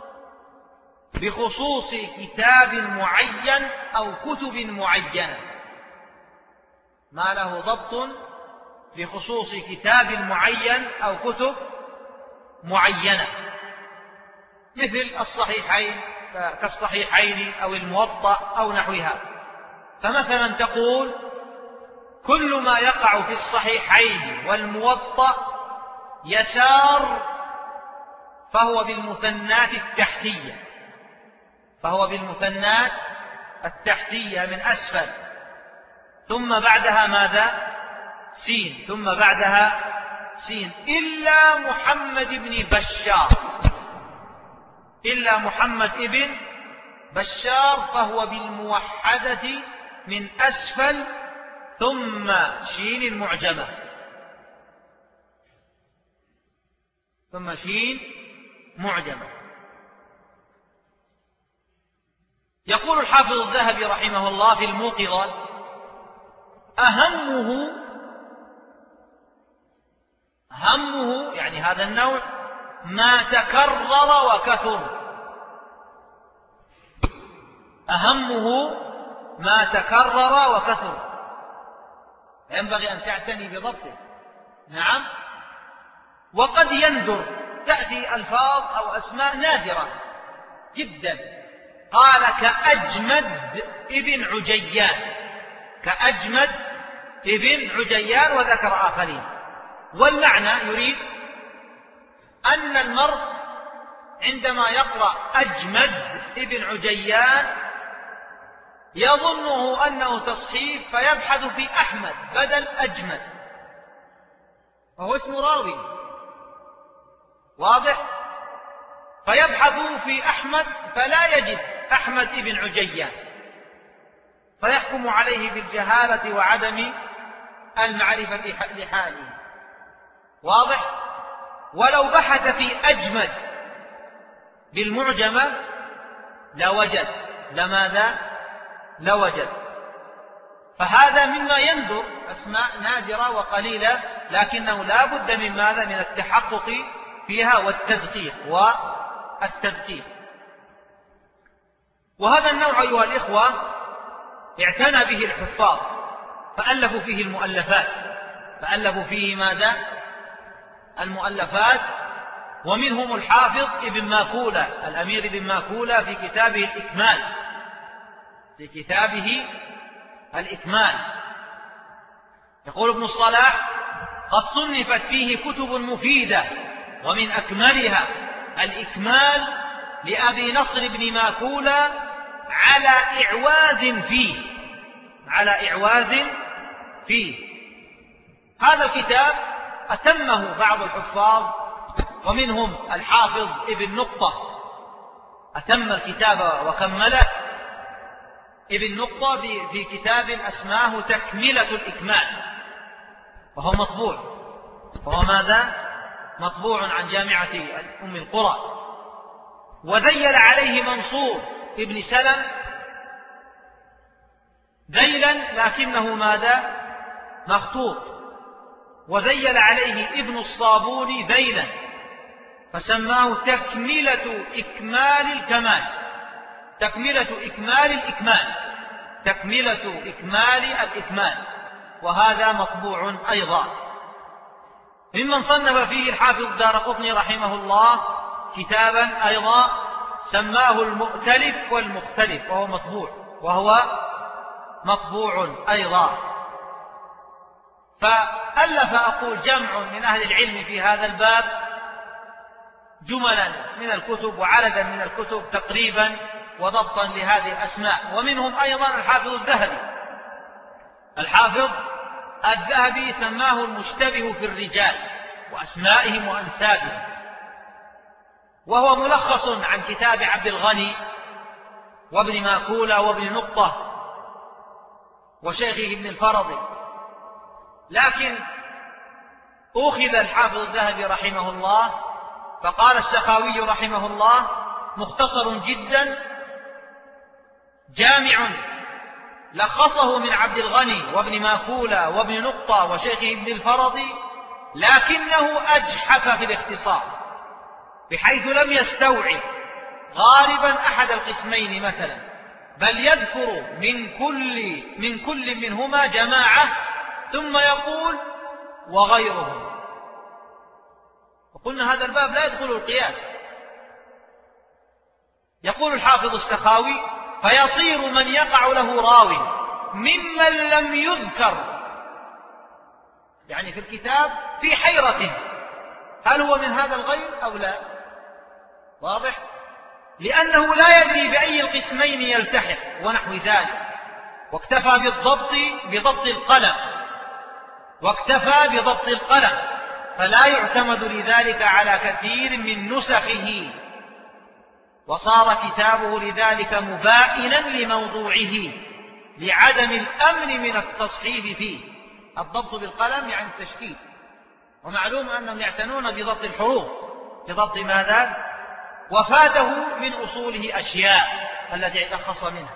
Speaker 2: بخصوص كتاب معين أو كتب معينة ما له ضبط بخصوص كتاب معين أو كتب معينة، مثل الصحيحين كالصحيحين أو الموطأ أو نحوها. فمثلا تقول: كل ما يقع في الصحيحين والموطأ يسار فهو بالمثنات التحتية فهو بالمثنات التحتية من أسفل، ثم بعدها ماذا؟ سين، ثم بعدها سين، إلا محمد بن بشار إلا محمد بن بشار فهو بالموحدة من أسفل ثم شين المعجمة ثم شين معجمة. يقول الحافظ الذهبي رحمه الله في الموقظة: أهمه همه يعني هذا النوع ما تكرر وكثر أهمه ما تكرر وكثر ينبغي أن تعتني بضبطه. نعم. وقد يندر تأتي ألفاظ أو أسماء نادرة جدا، قال كأجمد ابن عجيان كأجمد ابن عجيان وذكر آخرين، والمعنى يريد أن المرء عندما يقرأ أجمد ابن عجيان يظنه أنه تصحيف فيبحث في أحمد بدل أجمد، وهو اسم راوي واضح، فيبحث في أحمد فلا يجد أحمد ابن عجيان فيحكم عليه بالجهالة وعدم المعرفة لحاله، واضح. ولو بحث في أجمد بالمعجمة لوجد، لماذا؟ لوجد. فهذا مما يندر، أسماء نادرة وقليلة، لكنه لا بد من ماذا؟ من التحقق فيها والتدقيق والتدقيق. وهذا النوع أيها الإخوة اعتنى به الحفاظ فألفوا فيه المؤلفات، فألفوا فيه ماذا؟ المؤلفات. ومنهم الحافظ ابن ماكولة، الأمير ابن ماكولة في كتابه الإكمال، في كتابه الإكمال يقول ابن الصلاح: قد صنفت فيه كتب مفيدة، ومن أكملها الإكمال لأبي نصر بن ماكولة على إعواز فيه، على إعواز فيه. هذا الكتاب أتمه بعض الحفاظ، ومنهم الحافظ ابن نقطة أتم الكتاب وكمله، ابن نقطة في كتاب أسماه تكملة الإكمال، وهو مطبوع، وهو ماذا؟ مطبوع عن جامعة أم القرى. وذيل عليه منصور ابن سلم ذيلا لكنه ماذا؟ مخطوط. وذيل عليه ابن الصابون ذيلا فسماه تكملة إكمال الكمال، تكملة إكمال الإكمال، تكملة إكمال الإكمال، وهذا مطبوع أيضا. ممن صنف فيه الحافظ الدارقطني رحمه الله كتابا أيضا سماه المؤتلف والمختلف، وهو مطبوع، وهو مطبوع أيضا. فألف أقول جمع من أهل العلم في هذا الباب جملا من الكتب وعددا من الكتب تقريبا وضبطا لهذه الأسماء. ومنهم أيضا الحافظ الذهبي، الحافظ الذهبي سماه المشتبه في الرجال وأسمائهم وأنسابهم، وهو ملخص عن كتاب عبد الغني وابن ماكولة وابن نقطة وشيخه ابن الفرضي. لكن أخذ الحافظ الذهبي رحمه الله فقال السخاوي رحمه الله: مختصر جدا جامع لخصه من عبد الغني وابن ماكولة وابن نقطة وشيخه ابن الفرضي، لكنه أجحف في الاختصار بحيث لم يستوعب غالبا أحد القسمين مثلا، بل يذكر من كل من كل منهما جماعة ثم يقول وغيرهم. وقلنا هذا الباب لا يدخل القياس. يقول الحافظ السخاوي: فيصير من يقع له راو ممن لم يذكر يعني في الكتاب في حيرة هل هو من هذا الغير أو لا، واضح؟ لأنه لا يدري بأي القسمين يلتحق ونحو ذلك، واكتفى بالضبط بضبط القلم واكتفى بضبط القلم فلا يعتمد لذلك على كثير من نسخه، وصار كتابه لذلك مبائنا لموضوعه لعدم الأمن من التصحيف فيه. الضبط بالقلم يعني التشكيل، ومعلوم أنهم يعتنون بضبط الحروف، بضبط ماذا؟ وفاته من أصوله أشياء التي لخص منها.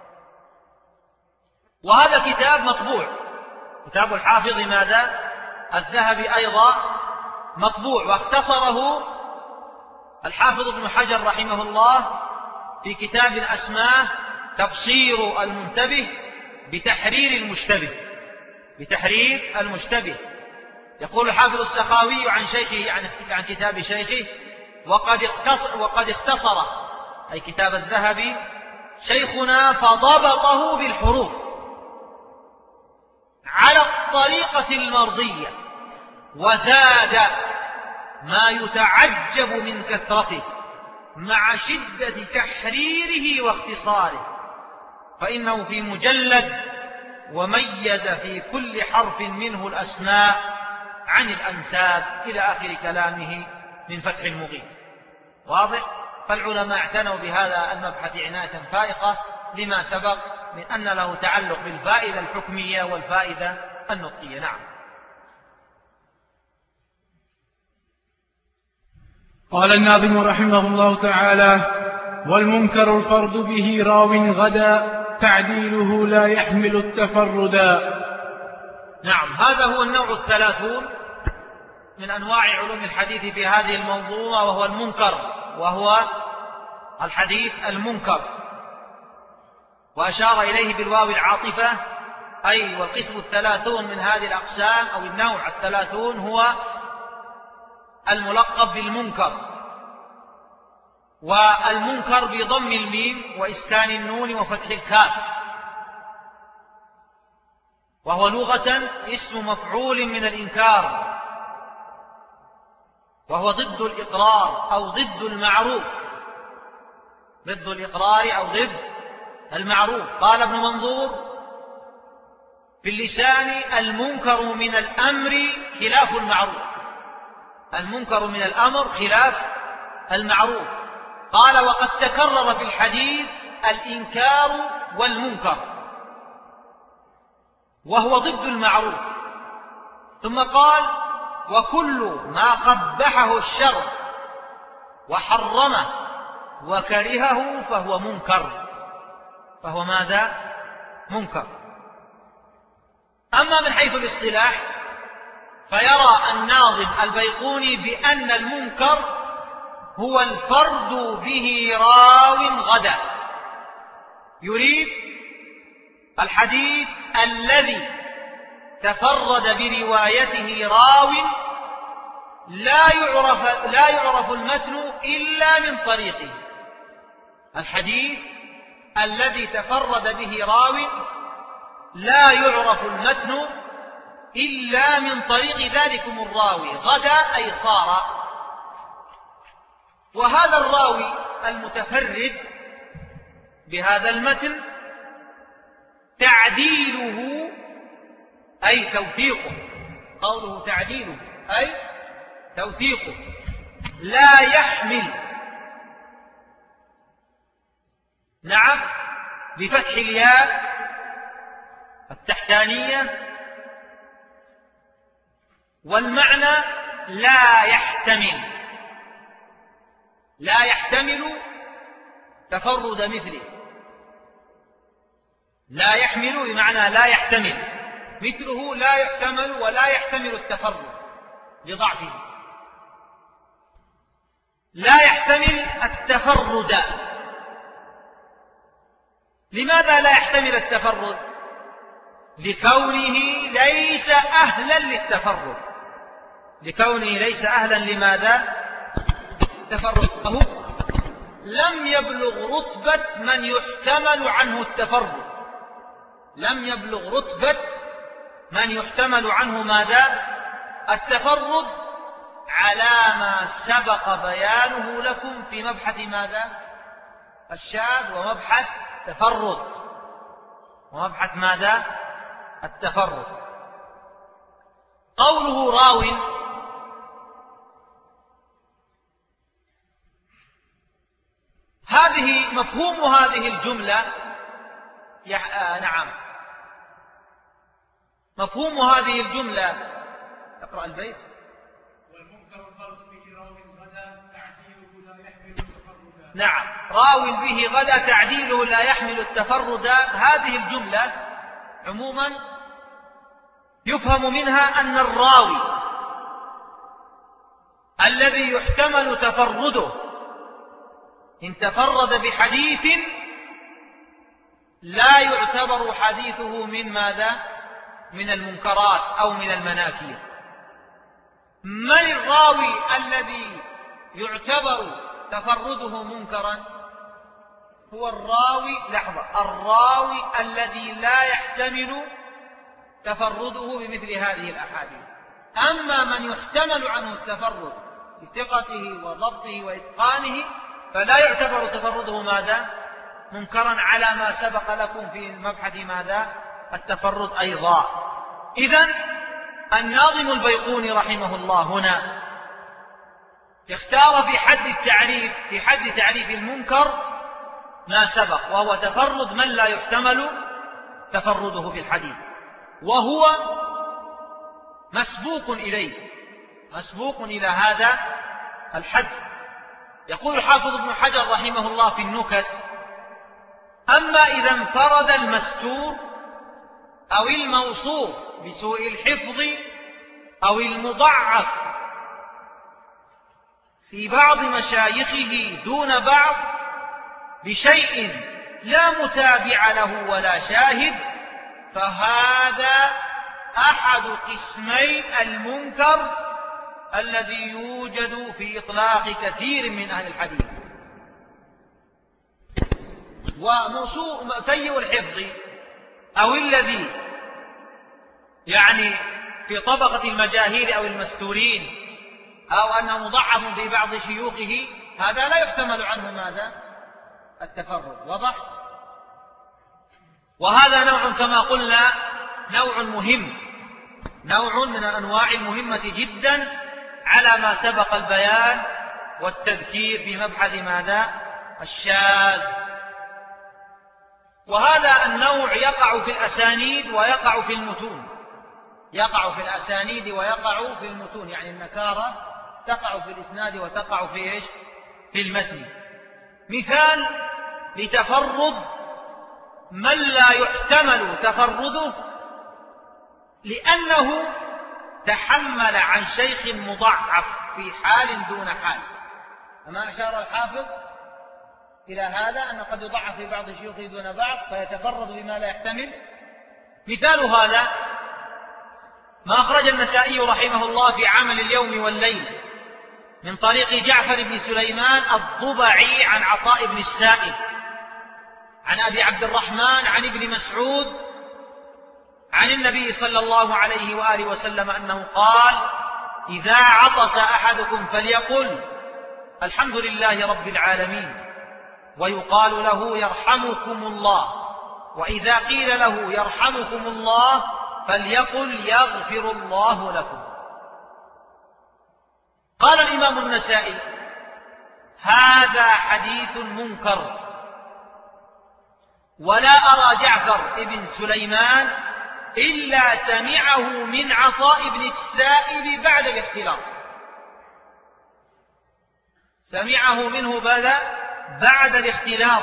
Speaker 2: وهذا كتاب مطبوع، كتاب الحافظ ماذا؟ الذهبي أيضا مطبوع، واختصره الحافظ ابن حجر رحمه الله في كتاب أسماه تبصير المنتبه بتحرير المشتبه، بتحرير المشتبه. يقول الحافظ السخاوي عن شيخه عن, عن كتاب شيخه: وقد اختصر, وقد اختصر أي كتاب الذهبي شيخنا فضبطه بالحروف على الطريقة المرضية، وزاد ما يتعجب من كثرته مع شدة تحريره واختصاره. فإنه في مجلد وميز في كل حرف منه الأسماء عن الأنساب إلى آخر كلامه من فتح المغيث. واضح؟ فالعلماء اعتنوا بهذا المبحث عناية فائقة لما سبق من أن له تعلق بالفائدة الحكمية والفائدة النطقية. نعم.
Speaker 1: قال الناظم رحمه الله تعالى: والمنكر الفرد به راو غدا تعديله لا يحمل التفردا.
Speaker 2: نعم، هذا هو النوع الثلاثون من أنواع علوم الحديث في هذه المنظومة، وهو المنكر، وهو الحديث المنكر، وأشار إليه بالواو العاطفة، أي والقسم الثلاثون من هذه الأقسام أو النوع الثلاثون هو الملقب بالمنكر. والمنكر بضم الميم وإسكان النون وفتح الكاف، وهو لغة اسم مفعول من الإنكار، وهو ضد الإقرار أو ضد المعروف، ضد الإقرار أو ضد المعروف. قال ابن منظور في اللسان: المنكر من الأمر خلاف المعروف، المنكر من الأمر خلاف المعروف. قال: وقد تكرر في الحديث الإنكار والمنكر، وهو ضد المعروف. ثم قال: وكل ما قبحه الشرع وحرمه وكرهه فهو منكر، فهو ماذا؟ منكر. أما من حيث الاصطلاح فيرى الناظم البيقوني بأن المنكر هو الفرد به راو غدا، يريد الحديث الذي تفرد بروايته راو لا يعرف, لا يعرف المتن إلا من طريقه، الحديث الذي تفرد به راو لا يعرف المتن إلا من طريق ذلكم الراوي، غدا أي صار. وهذا الراوي المتفرد بهذا المتن تعديله أي توثيقه، قوله تعديله أي توثيقه، لا يحمل، نعم، بفتح الياء التحتانية، والمعنى لا يحتمل، لا يحتمل تفرد مثله، لا يحمل بمعنى لا يحتمل، مثله لا يحتمل ولا يحتمل التفرد لضعفه، لا يحتمل التفرد. لماذا لا يحتمل التفرد؟ لكونه ليس أهلا للتفرد، لكونه ليس أهلا لماذا؟ التفرد، فهو لم يبلغ رتبة من يحتمل عنه التفرد، لم يبلغ رتبة من يحتمل عنه ماذا؟ التفرد، على ما سبق بيانه لكم في مبحث ماذا؟ الشاذ ومبحث تفرد، ومبحث ماذا؟ التفرد. قوله راو هذه مفهوم هذه الجملة يح... آه نعم مفهوم هذه الجملة، اقرأ البيت: والمنكر الفرد به راو غدا تعديله لا يحمل التفردا. نعم، راو به غدا تعديله لا يحمل التفردا. هذه الجملة عموما يفهم منها أن الراوي الذي يحتمل تفرده إن تفرد بحديث لا يعتبر حديثه من ماذا؟ من المنكرات أو من المناكير. من الراوي الذي يعتبر تفرده منكرا؟ هو الراوي لحظة الراوي الذي لا يحتمل تفرده بمثل هذه الأحاديث. أما من يحتمل عنه التفرد بثقته وضبطه وإتقانه فلا يعتبر تفرده ماذا؟ منكرا على ما سبق لكم في مبحث ماذا؟ التفرد أيضا. إذن الناظم البيقوني رحمه الله هنا يختار في حد التعريف في حد تعريف المنكر ما سبق، وهو تفرد من لا يحتمل تفرده في الحديث، وهو مسبوق إليه مسبوق إلى هذا الحد. يقول الحافظ ابن حجر رحمه الله في النكت: أما إذا انفرد المستور أو الموصوف بسوء الحفظ أو المضعف في بعض مشايخه دون بعض بشيء لا متابع له ولا شاهد، فهذا أحد قسمي المنكر الذي يوجد في إطلاق كثير من أهل الحديث. وسيء الحفظ أو الذي يعني في طبقة المجاهيل أو المستورين أو أنه مضعف في بعض شيوخه، هذا لا يحتمل عنه ماذا؟ التفرد. واضح؟ وهذا نوع كما قلنا نوع مهم، نوع من الأنواع المهمة جدا على ما سبق البيان والتذكير في مبحث ماذا؟ الشاذ. وهذا النوع يقع في الأسانيد ويقع في المتون، يقع في الأسانيد ويقع في المتون، يعني النكارة تقع في الإسناد وتقع في إيش؟ في المتن. مثال لتفرد من لا يحتمل تفرده لأنه تحمل عن شيخ مضعف في حال دون حال، كما أشار الحافظ إلى هذا أنه قد يضعف في بعض شيوخه دون بعض فيتفرد بما لا يحتمل. مثال هذا ما أخرج النسائي رحمه الله في عمل اليوم والليل من طريق جعفر بن سليمان الضبعي عن عطاء بن السائب عن أبي عبد الرحمن عن ابن مسعود عن النبي صلى الله عليه وآله وسلم أنه قال: إذا عطس أحدكم فليقل الحمد لله رب العالمين، ويقال له يرحمكم الله، وإذا قيل له يرحمكم الله فليقل يغفر الله لكم. قال الإمام النسائي: هذا حديث منكر، ولا أرى جعفر بن سليمان إلا سمعه من عطاء بن السائب بعد الاختلاط، سمعه منه بعد الاختلاط.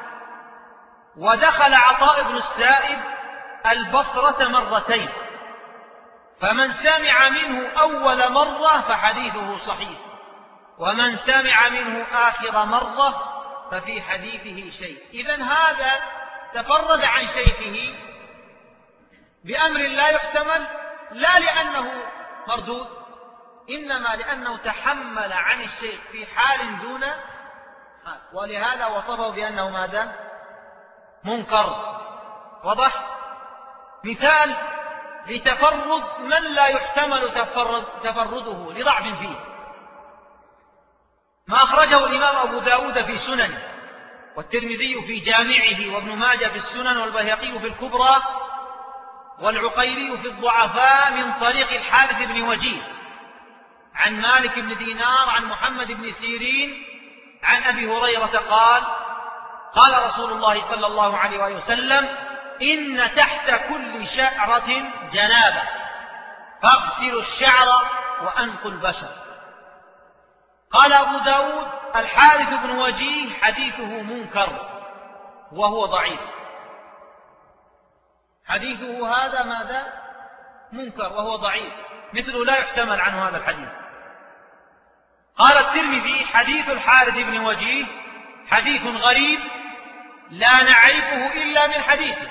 Speaker 2: ودخل عطاء بن السائب البصرة مرتين، فمن سمع منه أول مرة فحديثه صحيح، ومن سمع منه آخر مرة ففي حديثه شيء. إذن هذا تفرد عن شيخه بأمر لا يحتمل، لا لأنه مردود، إنما لأنه تحمل عن الشيخ في حال دون حال، ولهذا وصفه بأنه ماذا؟ منكر. واضح؟ مثال لتفرد من لا يحتمل تفرد تفرده لضعف فيه ما أخرجه الإمام أبو داود في سننه، والترمذي في جامعه، وابن ماجه في السنن، والبيهقي في الكبرى، والعقيلي في الضعفاء من طريق الحارث بن وجيه عن مالك بن دينار عن محمد بن سيرين عن أبي هريرة قال: قال رسول الله صلى الله عليه وآله وسلم: إن تحت كل شعرة جنابة فاغسلوا الشعر وأنقوا البشر. قال أبو داود: الحارث بن وجيه حديثه منكر وهو ضعيف. حديثه هذا ماذا؟ منكر وهو ضعيف، مثله لا يحتمل عنه هذا الحديث. قال الترمذي: حديث الحارث بن وجيه حديث غريب لا نعرفه إلا من حديثه،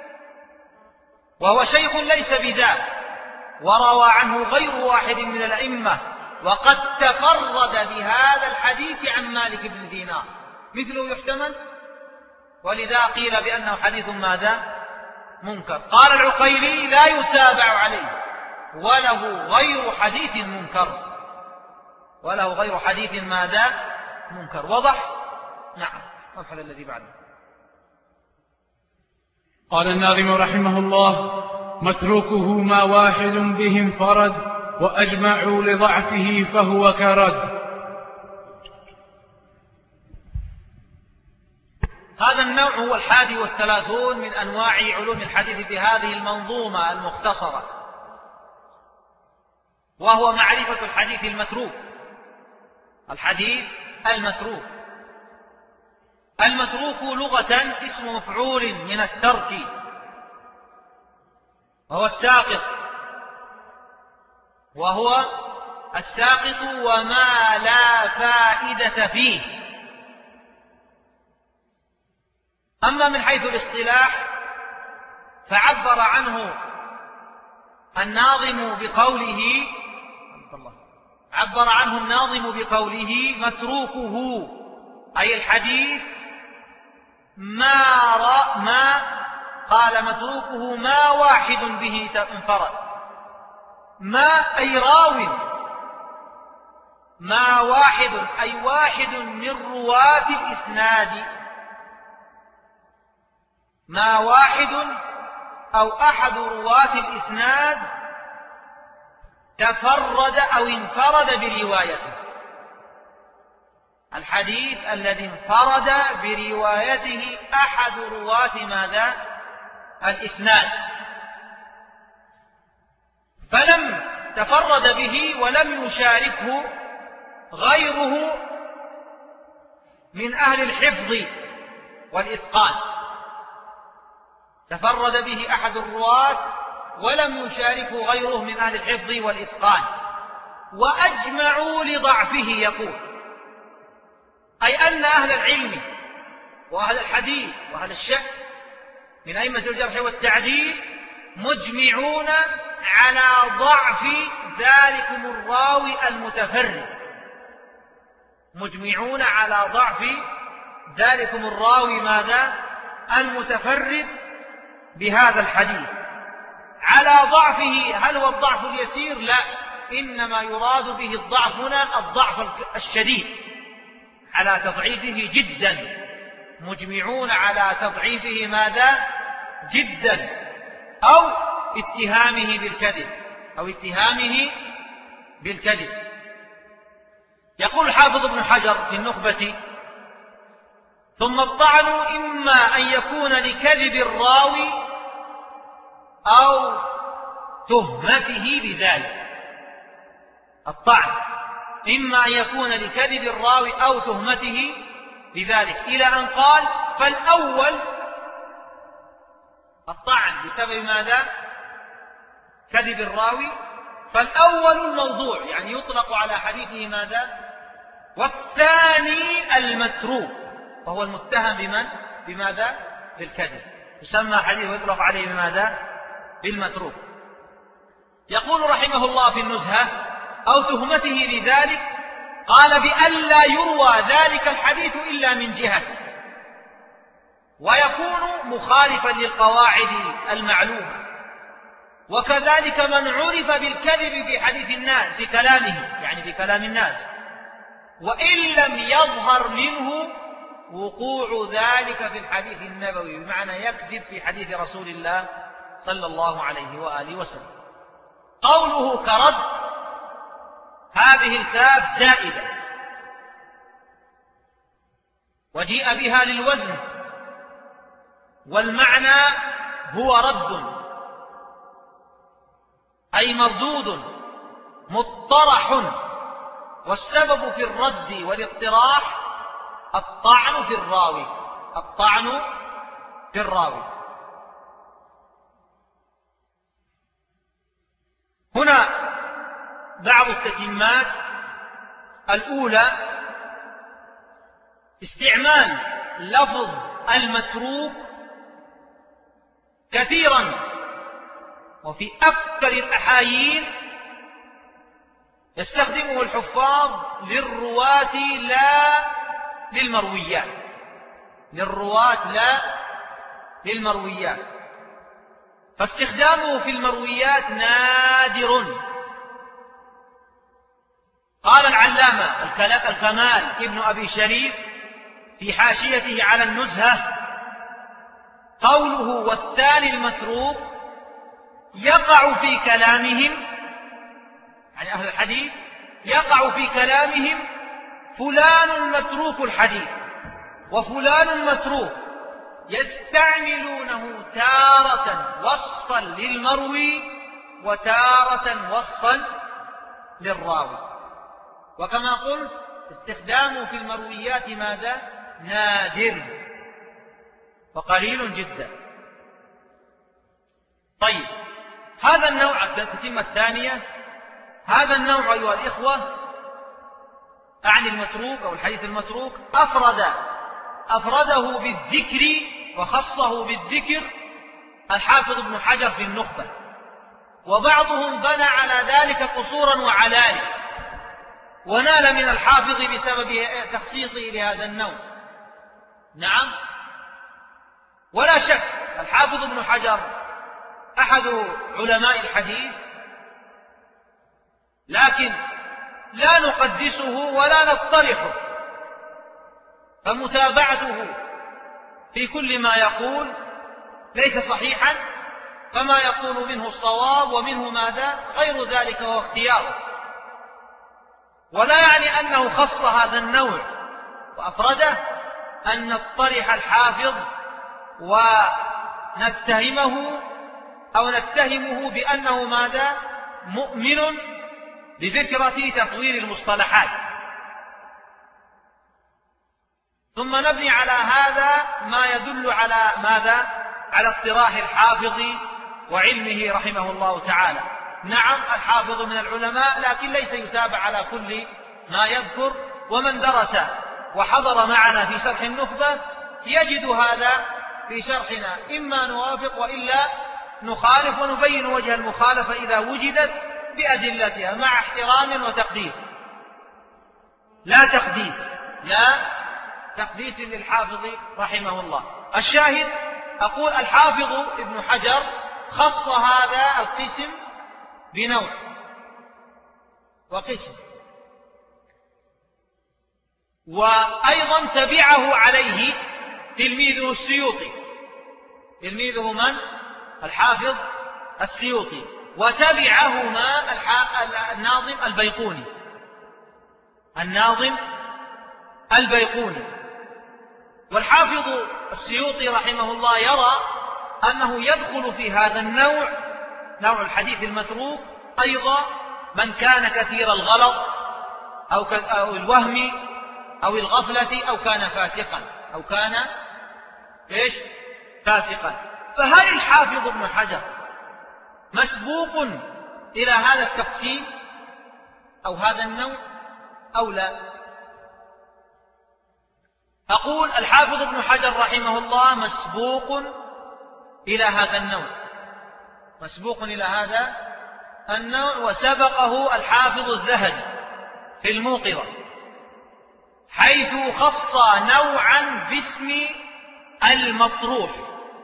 Speaker 2: وهو شيخ ليس بذاك، وروى عنه غير واحد من الأئمة، وقد تفرد بهذا الحديث عن مالك بن دينار، مثله يحتمل، ولذا قيل بأنه حديث ماذا؟ منكر. قال العقيلي: لا يتابع عليه، وله غير حديث منكر، وله غير حديث ماذا؟ منكر. وضح؟ نعم. المبحث الذي بعده.
Speaker 1: قال الناظم رحمه الله: متروكه ما واحد به انفرد، وأجمعوا لضعفه فهو كرد.
Speaker 2: هذا النوع هو الحادي والثلاثون من أنواع علوم الحديث في هذه المنظومة المختصرة، وهو معرفة الحديث المتروك. الحديث المتروك المتروك لغة اسم مفعول من الترك، وهو الساقط وهو الساقط وما لا فائدة فيه. أما من حيث الاصطلاح فعبر عنه الناظم بقوله عبر عنه الناظم بقوله متروكه، أي الحديث ما را ما قال متروكه ما واحد به انفرد، ما أي راو، ما واحد أي واحد من رواة الإسناد، ما واحد أو أحد رواة الإسناد تفرد أو انفرد بروايته. الحديث الذي انفرد بروايته أحد رواة ماذا؟ الإسناد، فلم تفرد به ولم يشاركه غيره من أهل الحفظ والإتقان. تفرد به أحد الرواة ولم يشاركه غيره من أهل الحفظ والإتقان، وأجمعوا لضعفه. يقول أي أن أهل العلم وأهل الحديث وأهل الشأن من أئمة الجرح والتعديل مجمعون على ضعف ذلكم الراوي المتفرد، مجمعون على ضعف ذلكم الراوي ماذا؟ المتفرد بهذا الحديث. على ضعفه، هل هو الضعف اليسير؟ لا، إنما يراد به الضعف هنا الضعف الشديد، على تضعيفه جدا، مجمعون على تضعيفه ماذا؟ جدا، أو اتهامه بالكذب أو اتهامه بالكذب. يقول الحافظ ابن حجر في النخبة: ثم الطعن إما أن يكون لكذب الراوي أو تهمته بذلك. الطعن إما أن يكون لكذب الراوي أو تهمته بذلك، إلى أن قال: فالأول الطعن بسبب ماذا؟ كذب الراوي، فالأول الموضوع، يعني يطلق على حديثه ماذا؟ والثاني المتروك، وهو المتهم بمن؟ بماذا؟ بالكذب، يسمى حديث ويطلق عليه بماذا؟ بالمتروك. يقول رحمه الله في النزهة: أو تهمته بذلك، قال: بألا يروى ذلك الحديث إلا من جهة، ويكون مخالفا للقواعد المعلومة، وكذلك من عرف بالكذب في حديث الناس في كلامه، يعني في كلام الناس، وإن لم يظهر منه وقوع ذلك في الحديث النبوي، بمعنى يكذب في حديث رسول الله صلى الله عليه وآله وسلم. قوله كرد، هذه الكاف زائدة وجيء بها للوزن، والمعنى هو رد، أي مردود مطرح، والسبب في الرد والاقتراح الطعن في الراوي، الطعن في الراوي. هنا بعض التتمات. الأولى: استعمال لفظ المتروك كثيرا وفي أكثر الأحايين يستخدمه الحفاظ للرواة لا للمرويات، للرواة لا للمرويات، فاستخدامه في المرويات نادر. قال العلامة الكمال ابن أبي شريف في حاشيته على النزهة: قوله والثاني رجال المتروك يقع في كلامهم، يعني أهل الحديث يقع في كلامهم فلان متروك الحديث وفلان متروك، يستعملونه تارة وصفا للمروي وتارة وصفا للراوي. وكما قلت استخدامه في المرويات ماذا؟ نادر وقليل جدا. طيب، هذا النوع التتمة الثانية، هذا النوع أيها الإخوة أعني المتروك أو الحديث المتروك، أفرد أفرده بالذكر وخصه بالذكر الحافظ ابن حجر في النخبة، وبعضهم بنى على ذلك قصورا وعلالي، ونال من الحافظ بسبب تخصيصه لهذا النوع. نعم، ولا شك الحافظ ابن حجر أحد علماء الحديث، لكن لا نقدسه ولا نطرحه، فمتابعته في كل ما يقول ليس صحيحا، فما يقول منه الصواب ومنه ماذا غير ذلك هو اختياره. ولا يعني أنه خص هذا النوع وأفرده أن نطرح الحافظ ونتهمه أو نتهمه بأنه ماذا مؤمن بفكرة تطوير المصطلحات، ثم نبني على هذا ما يدل على ماذا؟ على اطراح الحافظ وعلمه رحمه الله تعالى. نعم، الحافظ من العلماء، لكن ليس يتابع على كل ما يذكر، ومن درس وحضر معنا في شرح النخبة يجد هذا في شرحنا، إما نوافق وإلا نخالف، ونبين وجه المخالفة إذا وجدت بأدلتها مع احترام وتقدير، لا تقديس، لا تقديس للحافظ رحمه الله. الشاهد أقول الحافظ ابن حجر خص هذا القسم بنوع وقسم، وأيضا تبعه عليه تلميذه السيوطي. تلميذه من؟ الحافظ السيوطي، وتبعهما الناظم البيقوني. الناظم البيقوني والحافظ السيوطي رحمه الله يرى أنه يدخل في هذا النوع، نوع الحديث المتروك، أيضا من كان كثير الغلط أو الوهم أو الغفلة أو كان فاسقا أو كان إيش؟ فاسقا. فهل الحافظ ابن حجر مسبوق إلى هذا التقسيم أو هذا النوع أو لا؟ أقول الحافظ ابن حجر رحمه الله مسبوق إلى هذا النوع، مسبوق إلى هذا النوع، وسبقه الحافظ الذهبي في الموقظة، حيث خص نوعا باسم المطروح.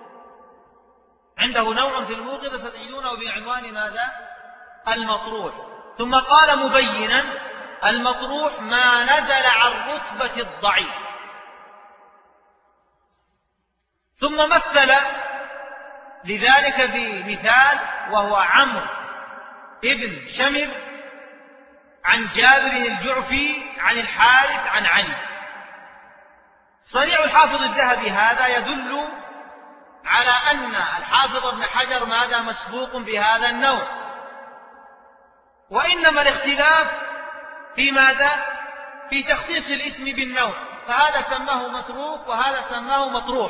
Speaker 2: عنده نوع في الموقظة ستجدونه بعنوان ماذا؟ المطروح. ثم قال مبينا المطروح ما نزل عن رتبة الضعيف. ثم مثل لذلك بمثال وهو عمرو ابن شمر عن جابر الجعفي عن الحارث عن علي. صريح الحافظ الذهبي هذا يدل على أن الحافظ ابن حجر ماذا؟ مسبوق بهذا النوع، وإنما الاختلاف في ماذا؟ في تخصيص الاسم بالنوع، فهذا سماه متروك وهذا سماه مطروح.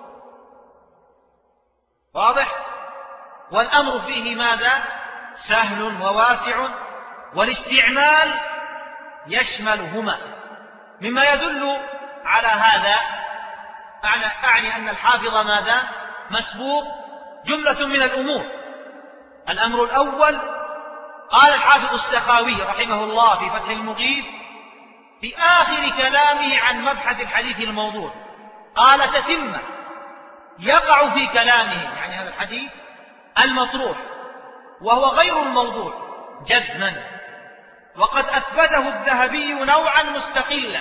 Speaker 2: واضح؟ والأمر فيه ماذا؟ سهل وواسع، والاستعمال يشملهما، مما يدل على هذا. أعني أن الحافظ ماذا؟ مسبوق جملة من الأمور. الأمر الأول قال الحافظ السخاوي رحمه الله في فتح المغيث في آخر كلامه عن مبحث الحديث الموضوع، قال تتمة يقع في كلامه، يعني هذا الحديث المطروح وهو غير الموضوع جزما، وقد أثبته الذهبي نوعا مستقلا.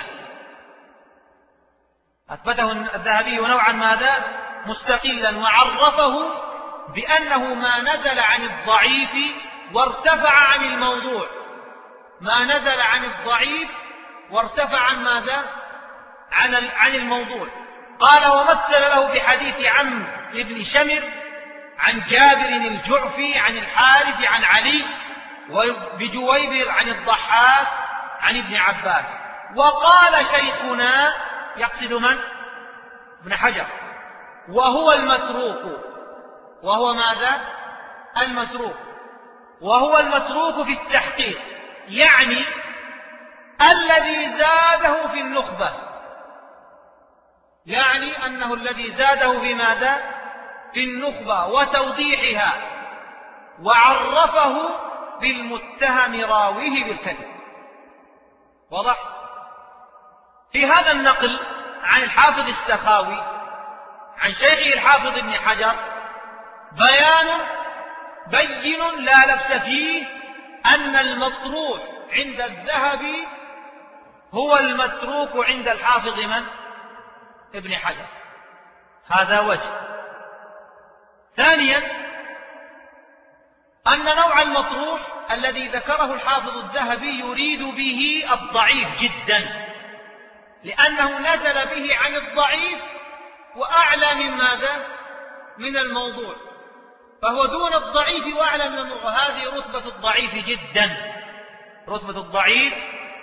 Speaker 2: أثبته الذهبي نوعا ماذا؟ مستقلا، وعرفه بأنه ما نزل عن الضعيف وارتفع عن الموضوع، ما نزل عن الضعيف وارتفع عن ماذا؟ عن عن الموضوع. قال: ومثل له بحديث عمرو بن شمر عن جابر الجعفي عن الحارث عن علي، وبجويبر عن الضحاك عن ابن عباس. وقال شيخنا، يقصد من؟ ابن حجر، وهو المتروك، وهو ماذا؟ المتروك، وهو المتروك في التحقيق، يعني الذي زاده في النخبة، يعني أنه الذي زاده في ماذا؟ في النخبة وتوضيحها، وعرفه بالمتهم راويه بالكذب. واضح؟ في هذا النقل عن الحافظ السخاوي عن شيخه الحافظ ابن حجر بيان بين لا لبس فيه أن المطروح عند الذهبي هو المتروك عند الحافظ من؟ ابن حجر. هذا وجه. ثانيا، أن نوع المطروح الذي ذكره الحافظ الذهبي يريد به الضعيف جدا، لأنه نزل به عن الضعيف وأعلى من ماذا؟ من الموضوع، فهو دون الضعيف وأعلى من الموضوع. هذه رتبة الضعيف جدا، رتبة الضعيف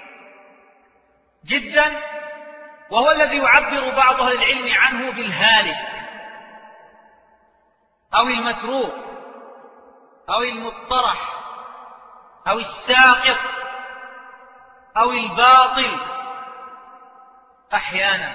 Speaker 2: جدا، وهو الذي يعبر بعض أهل العلم عنه بالهالك أو المتروك أو المطرح أو الساقط أو الباطل أحيانا.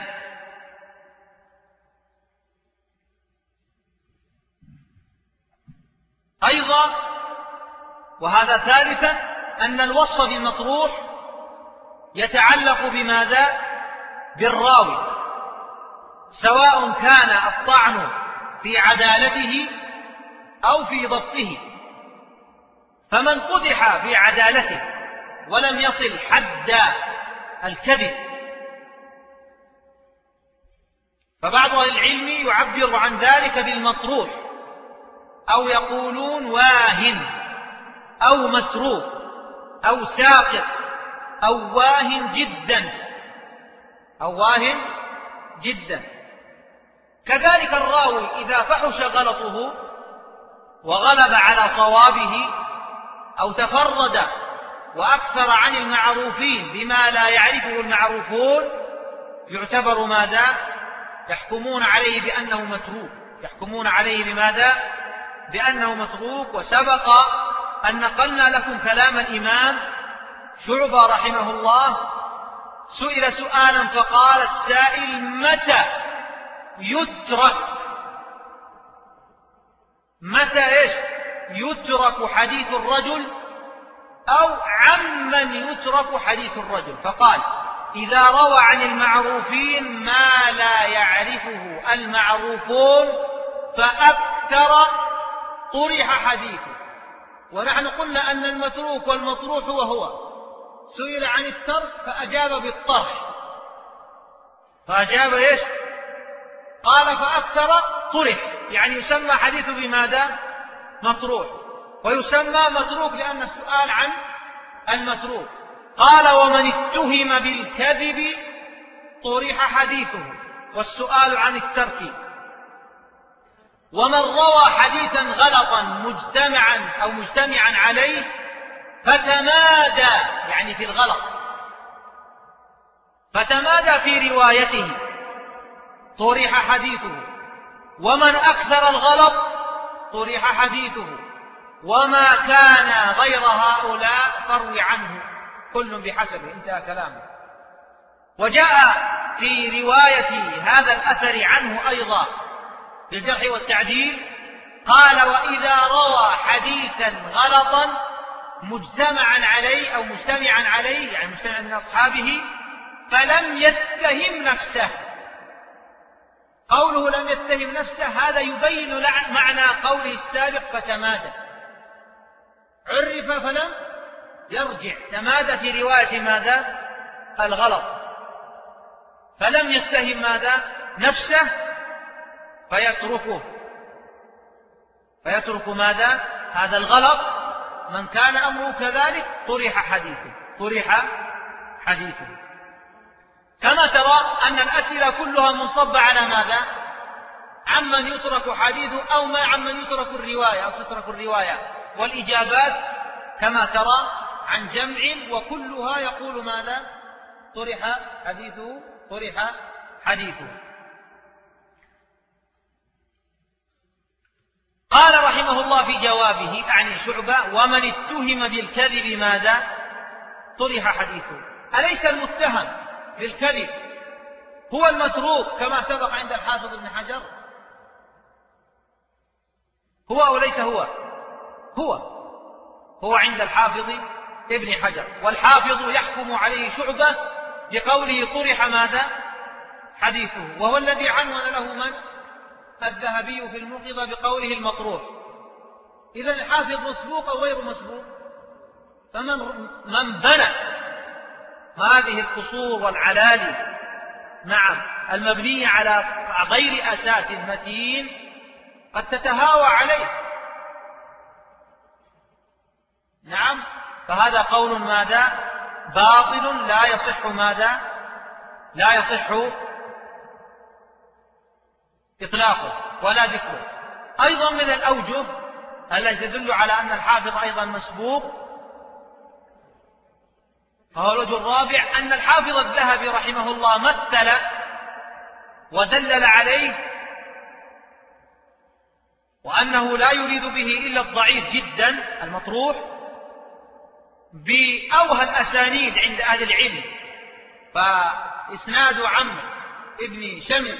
Speaker 2: أيضا وهذا ثالثا، أن الوصف بالمطروح يتعلق بماذا؟ بالراوي، سواء كان الطعن في عدالته أو في ضبطه. فمن قدح في عدالته ولم يصل حد الكذب، فبعض أهل العلم يعبر عن ذلك بالمطروح، أو يقولون واهن أو متروك أو ساقط أو واهن جدا أو واهن جدا. كذلك الراوي إذا فحش غلطه وغلب على صوابه أو تفرد وأكثر عن المعروفين بما لا يعرفه المعروفون، يعتبر ماذا؟ يحكمون عليه بأنه متروك، يحكمون عليه بماذا؟ بأنه متروك. وسبق أن نقلنا لكم كلام الإمام شعبة رحمه الله، سئل سؤالا فقال السائل: متى يترك متى إيش يترك حديث الرجل، أو عمن يترك حديث الرجل؟ فقال: إذا روى عن المعروفين ما لا يعرفه المعروفون فأكثر طرح حديثه. ونحن قلنا أن المتروك والمطروح هو هو. سئل عن الترك فأجاب بالطرح، فأجاب إيش؟ قال فأكثر طرح، يعني يسمى حديثه بماذا؟ مطروح، ويسمى متروك لأن السؤال عن المتروك. قال: ومن اتهم بالكذب طرح حديثه، والسؤال عن الترك. ومن روى حديثا غلطا مجتمعا أو مجتمعا عليه فتمادى، يعني في الغلط، فتمادى في روايته طرح حديثه. ومن أكثر الغلط طرح حديثه. وما كان غير هؤلاء فروي عنه، كل بحسبه. انتهى كلامه. وجاء في رواية هذا الأثر عنه أيضا في الجرح والتعديل، قال: وإذا روى حديثا غلطا مجتمعا عليه أو مجتمعا عليه، يعني مجتمعا من أصحابه، فلم يتهم نفسه. قوله لم يتهم نفسه هذا يبين معنى قوله السابق فتمادى، عرف فلم يرجع، تمادى في رواية ماذا؟ الغلط، فلم يتهم ماذا؟ نفسه فيتركه. فيترك ماذا؟ هذا الغلط. من كان أمره كذلك طرح حديثه طرح حديثه كما ترى أن الأسئلة كلها منصبة على ماذا؟ عمن يترك حديثه أو ما عمن يترك الرواية أو تترك الرواية، والإجابات كما ترى عن جمع وكلها يقول ماذا؟ طرح حديثه طرح حديثه. قال رحمه الله في جوابه عن شعبة: ومن اتهم بالكذب ماذا؟ طرح حديثه. أليس المتهم بالكذب هو المتروك كما سبق عند الحافظ ابن حجر؟ هو أو ليس هو؟ هو هو عند الحافظ ابن حجر، والحافظ يحكم عليه شعبة بقوله طرح ماذا؟ حديثه، وهو الذي عنون له من؟ الذهبي في الموقظة بقوله المطروح. إذا الحافظ مسبوق أو غير مسبوق؟ فمن من بنى هذه القصور والعلالي نعم المبنية على غير أساس متين قد تتهاوى عليه. نعم فهذا قول ماذا؟ باطل لا يصح ماذا؟ لا يصح إطلاقه ولا ذكره. أيضا من الأوجه التي تدل على أن الحافظ أيضا مسبوق فهو الوجه الرابع: أن الحافظ الذهبي رحمه الله مثل ودلل عليه وأنه لا يريد به إلا الضعيف جدا المطروح بأوهى الأسانيد عند أهل العلم. فإسناد عمرو ابن شمس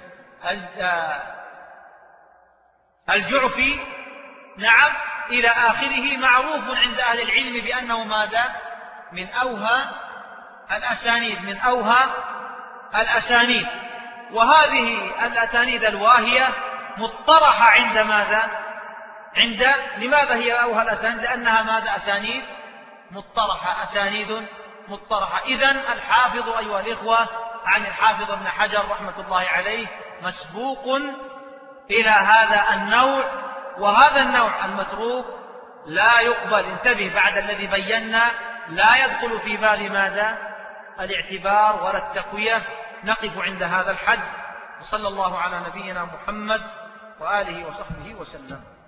Speaker 2: الجعفي نعم إلى آخره معروف عند أهل العلم بأنه ماذا؟ من أوهى الأسانيد من أوهى الأسانيد وهذه الأسانيد الواهية مطرحة عند ماذا؟ عند لماذا هي أوهى الأسانيد؟ لأنها ماذا؟ أسانيد مطرحة أسانيد مطرحة. إذن الحافظ أيها الإخوة عن الحافظ ابن حجر رحمة الله عليه مسبوق إلى هذا النوع، وهذا النوع المتروك لا يقبل. انتبه بعد الذي بينا لا يدخل في باب ماذا؟ الاعتبار ولا التقوية. نقف عند هذا الحد، وصلى الله على نبينا محمد وآله وصحبه وسلم.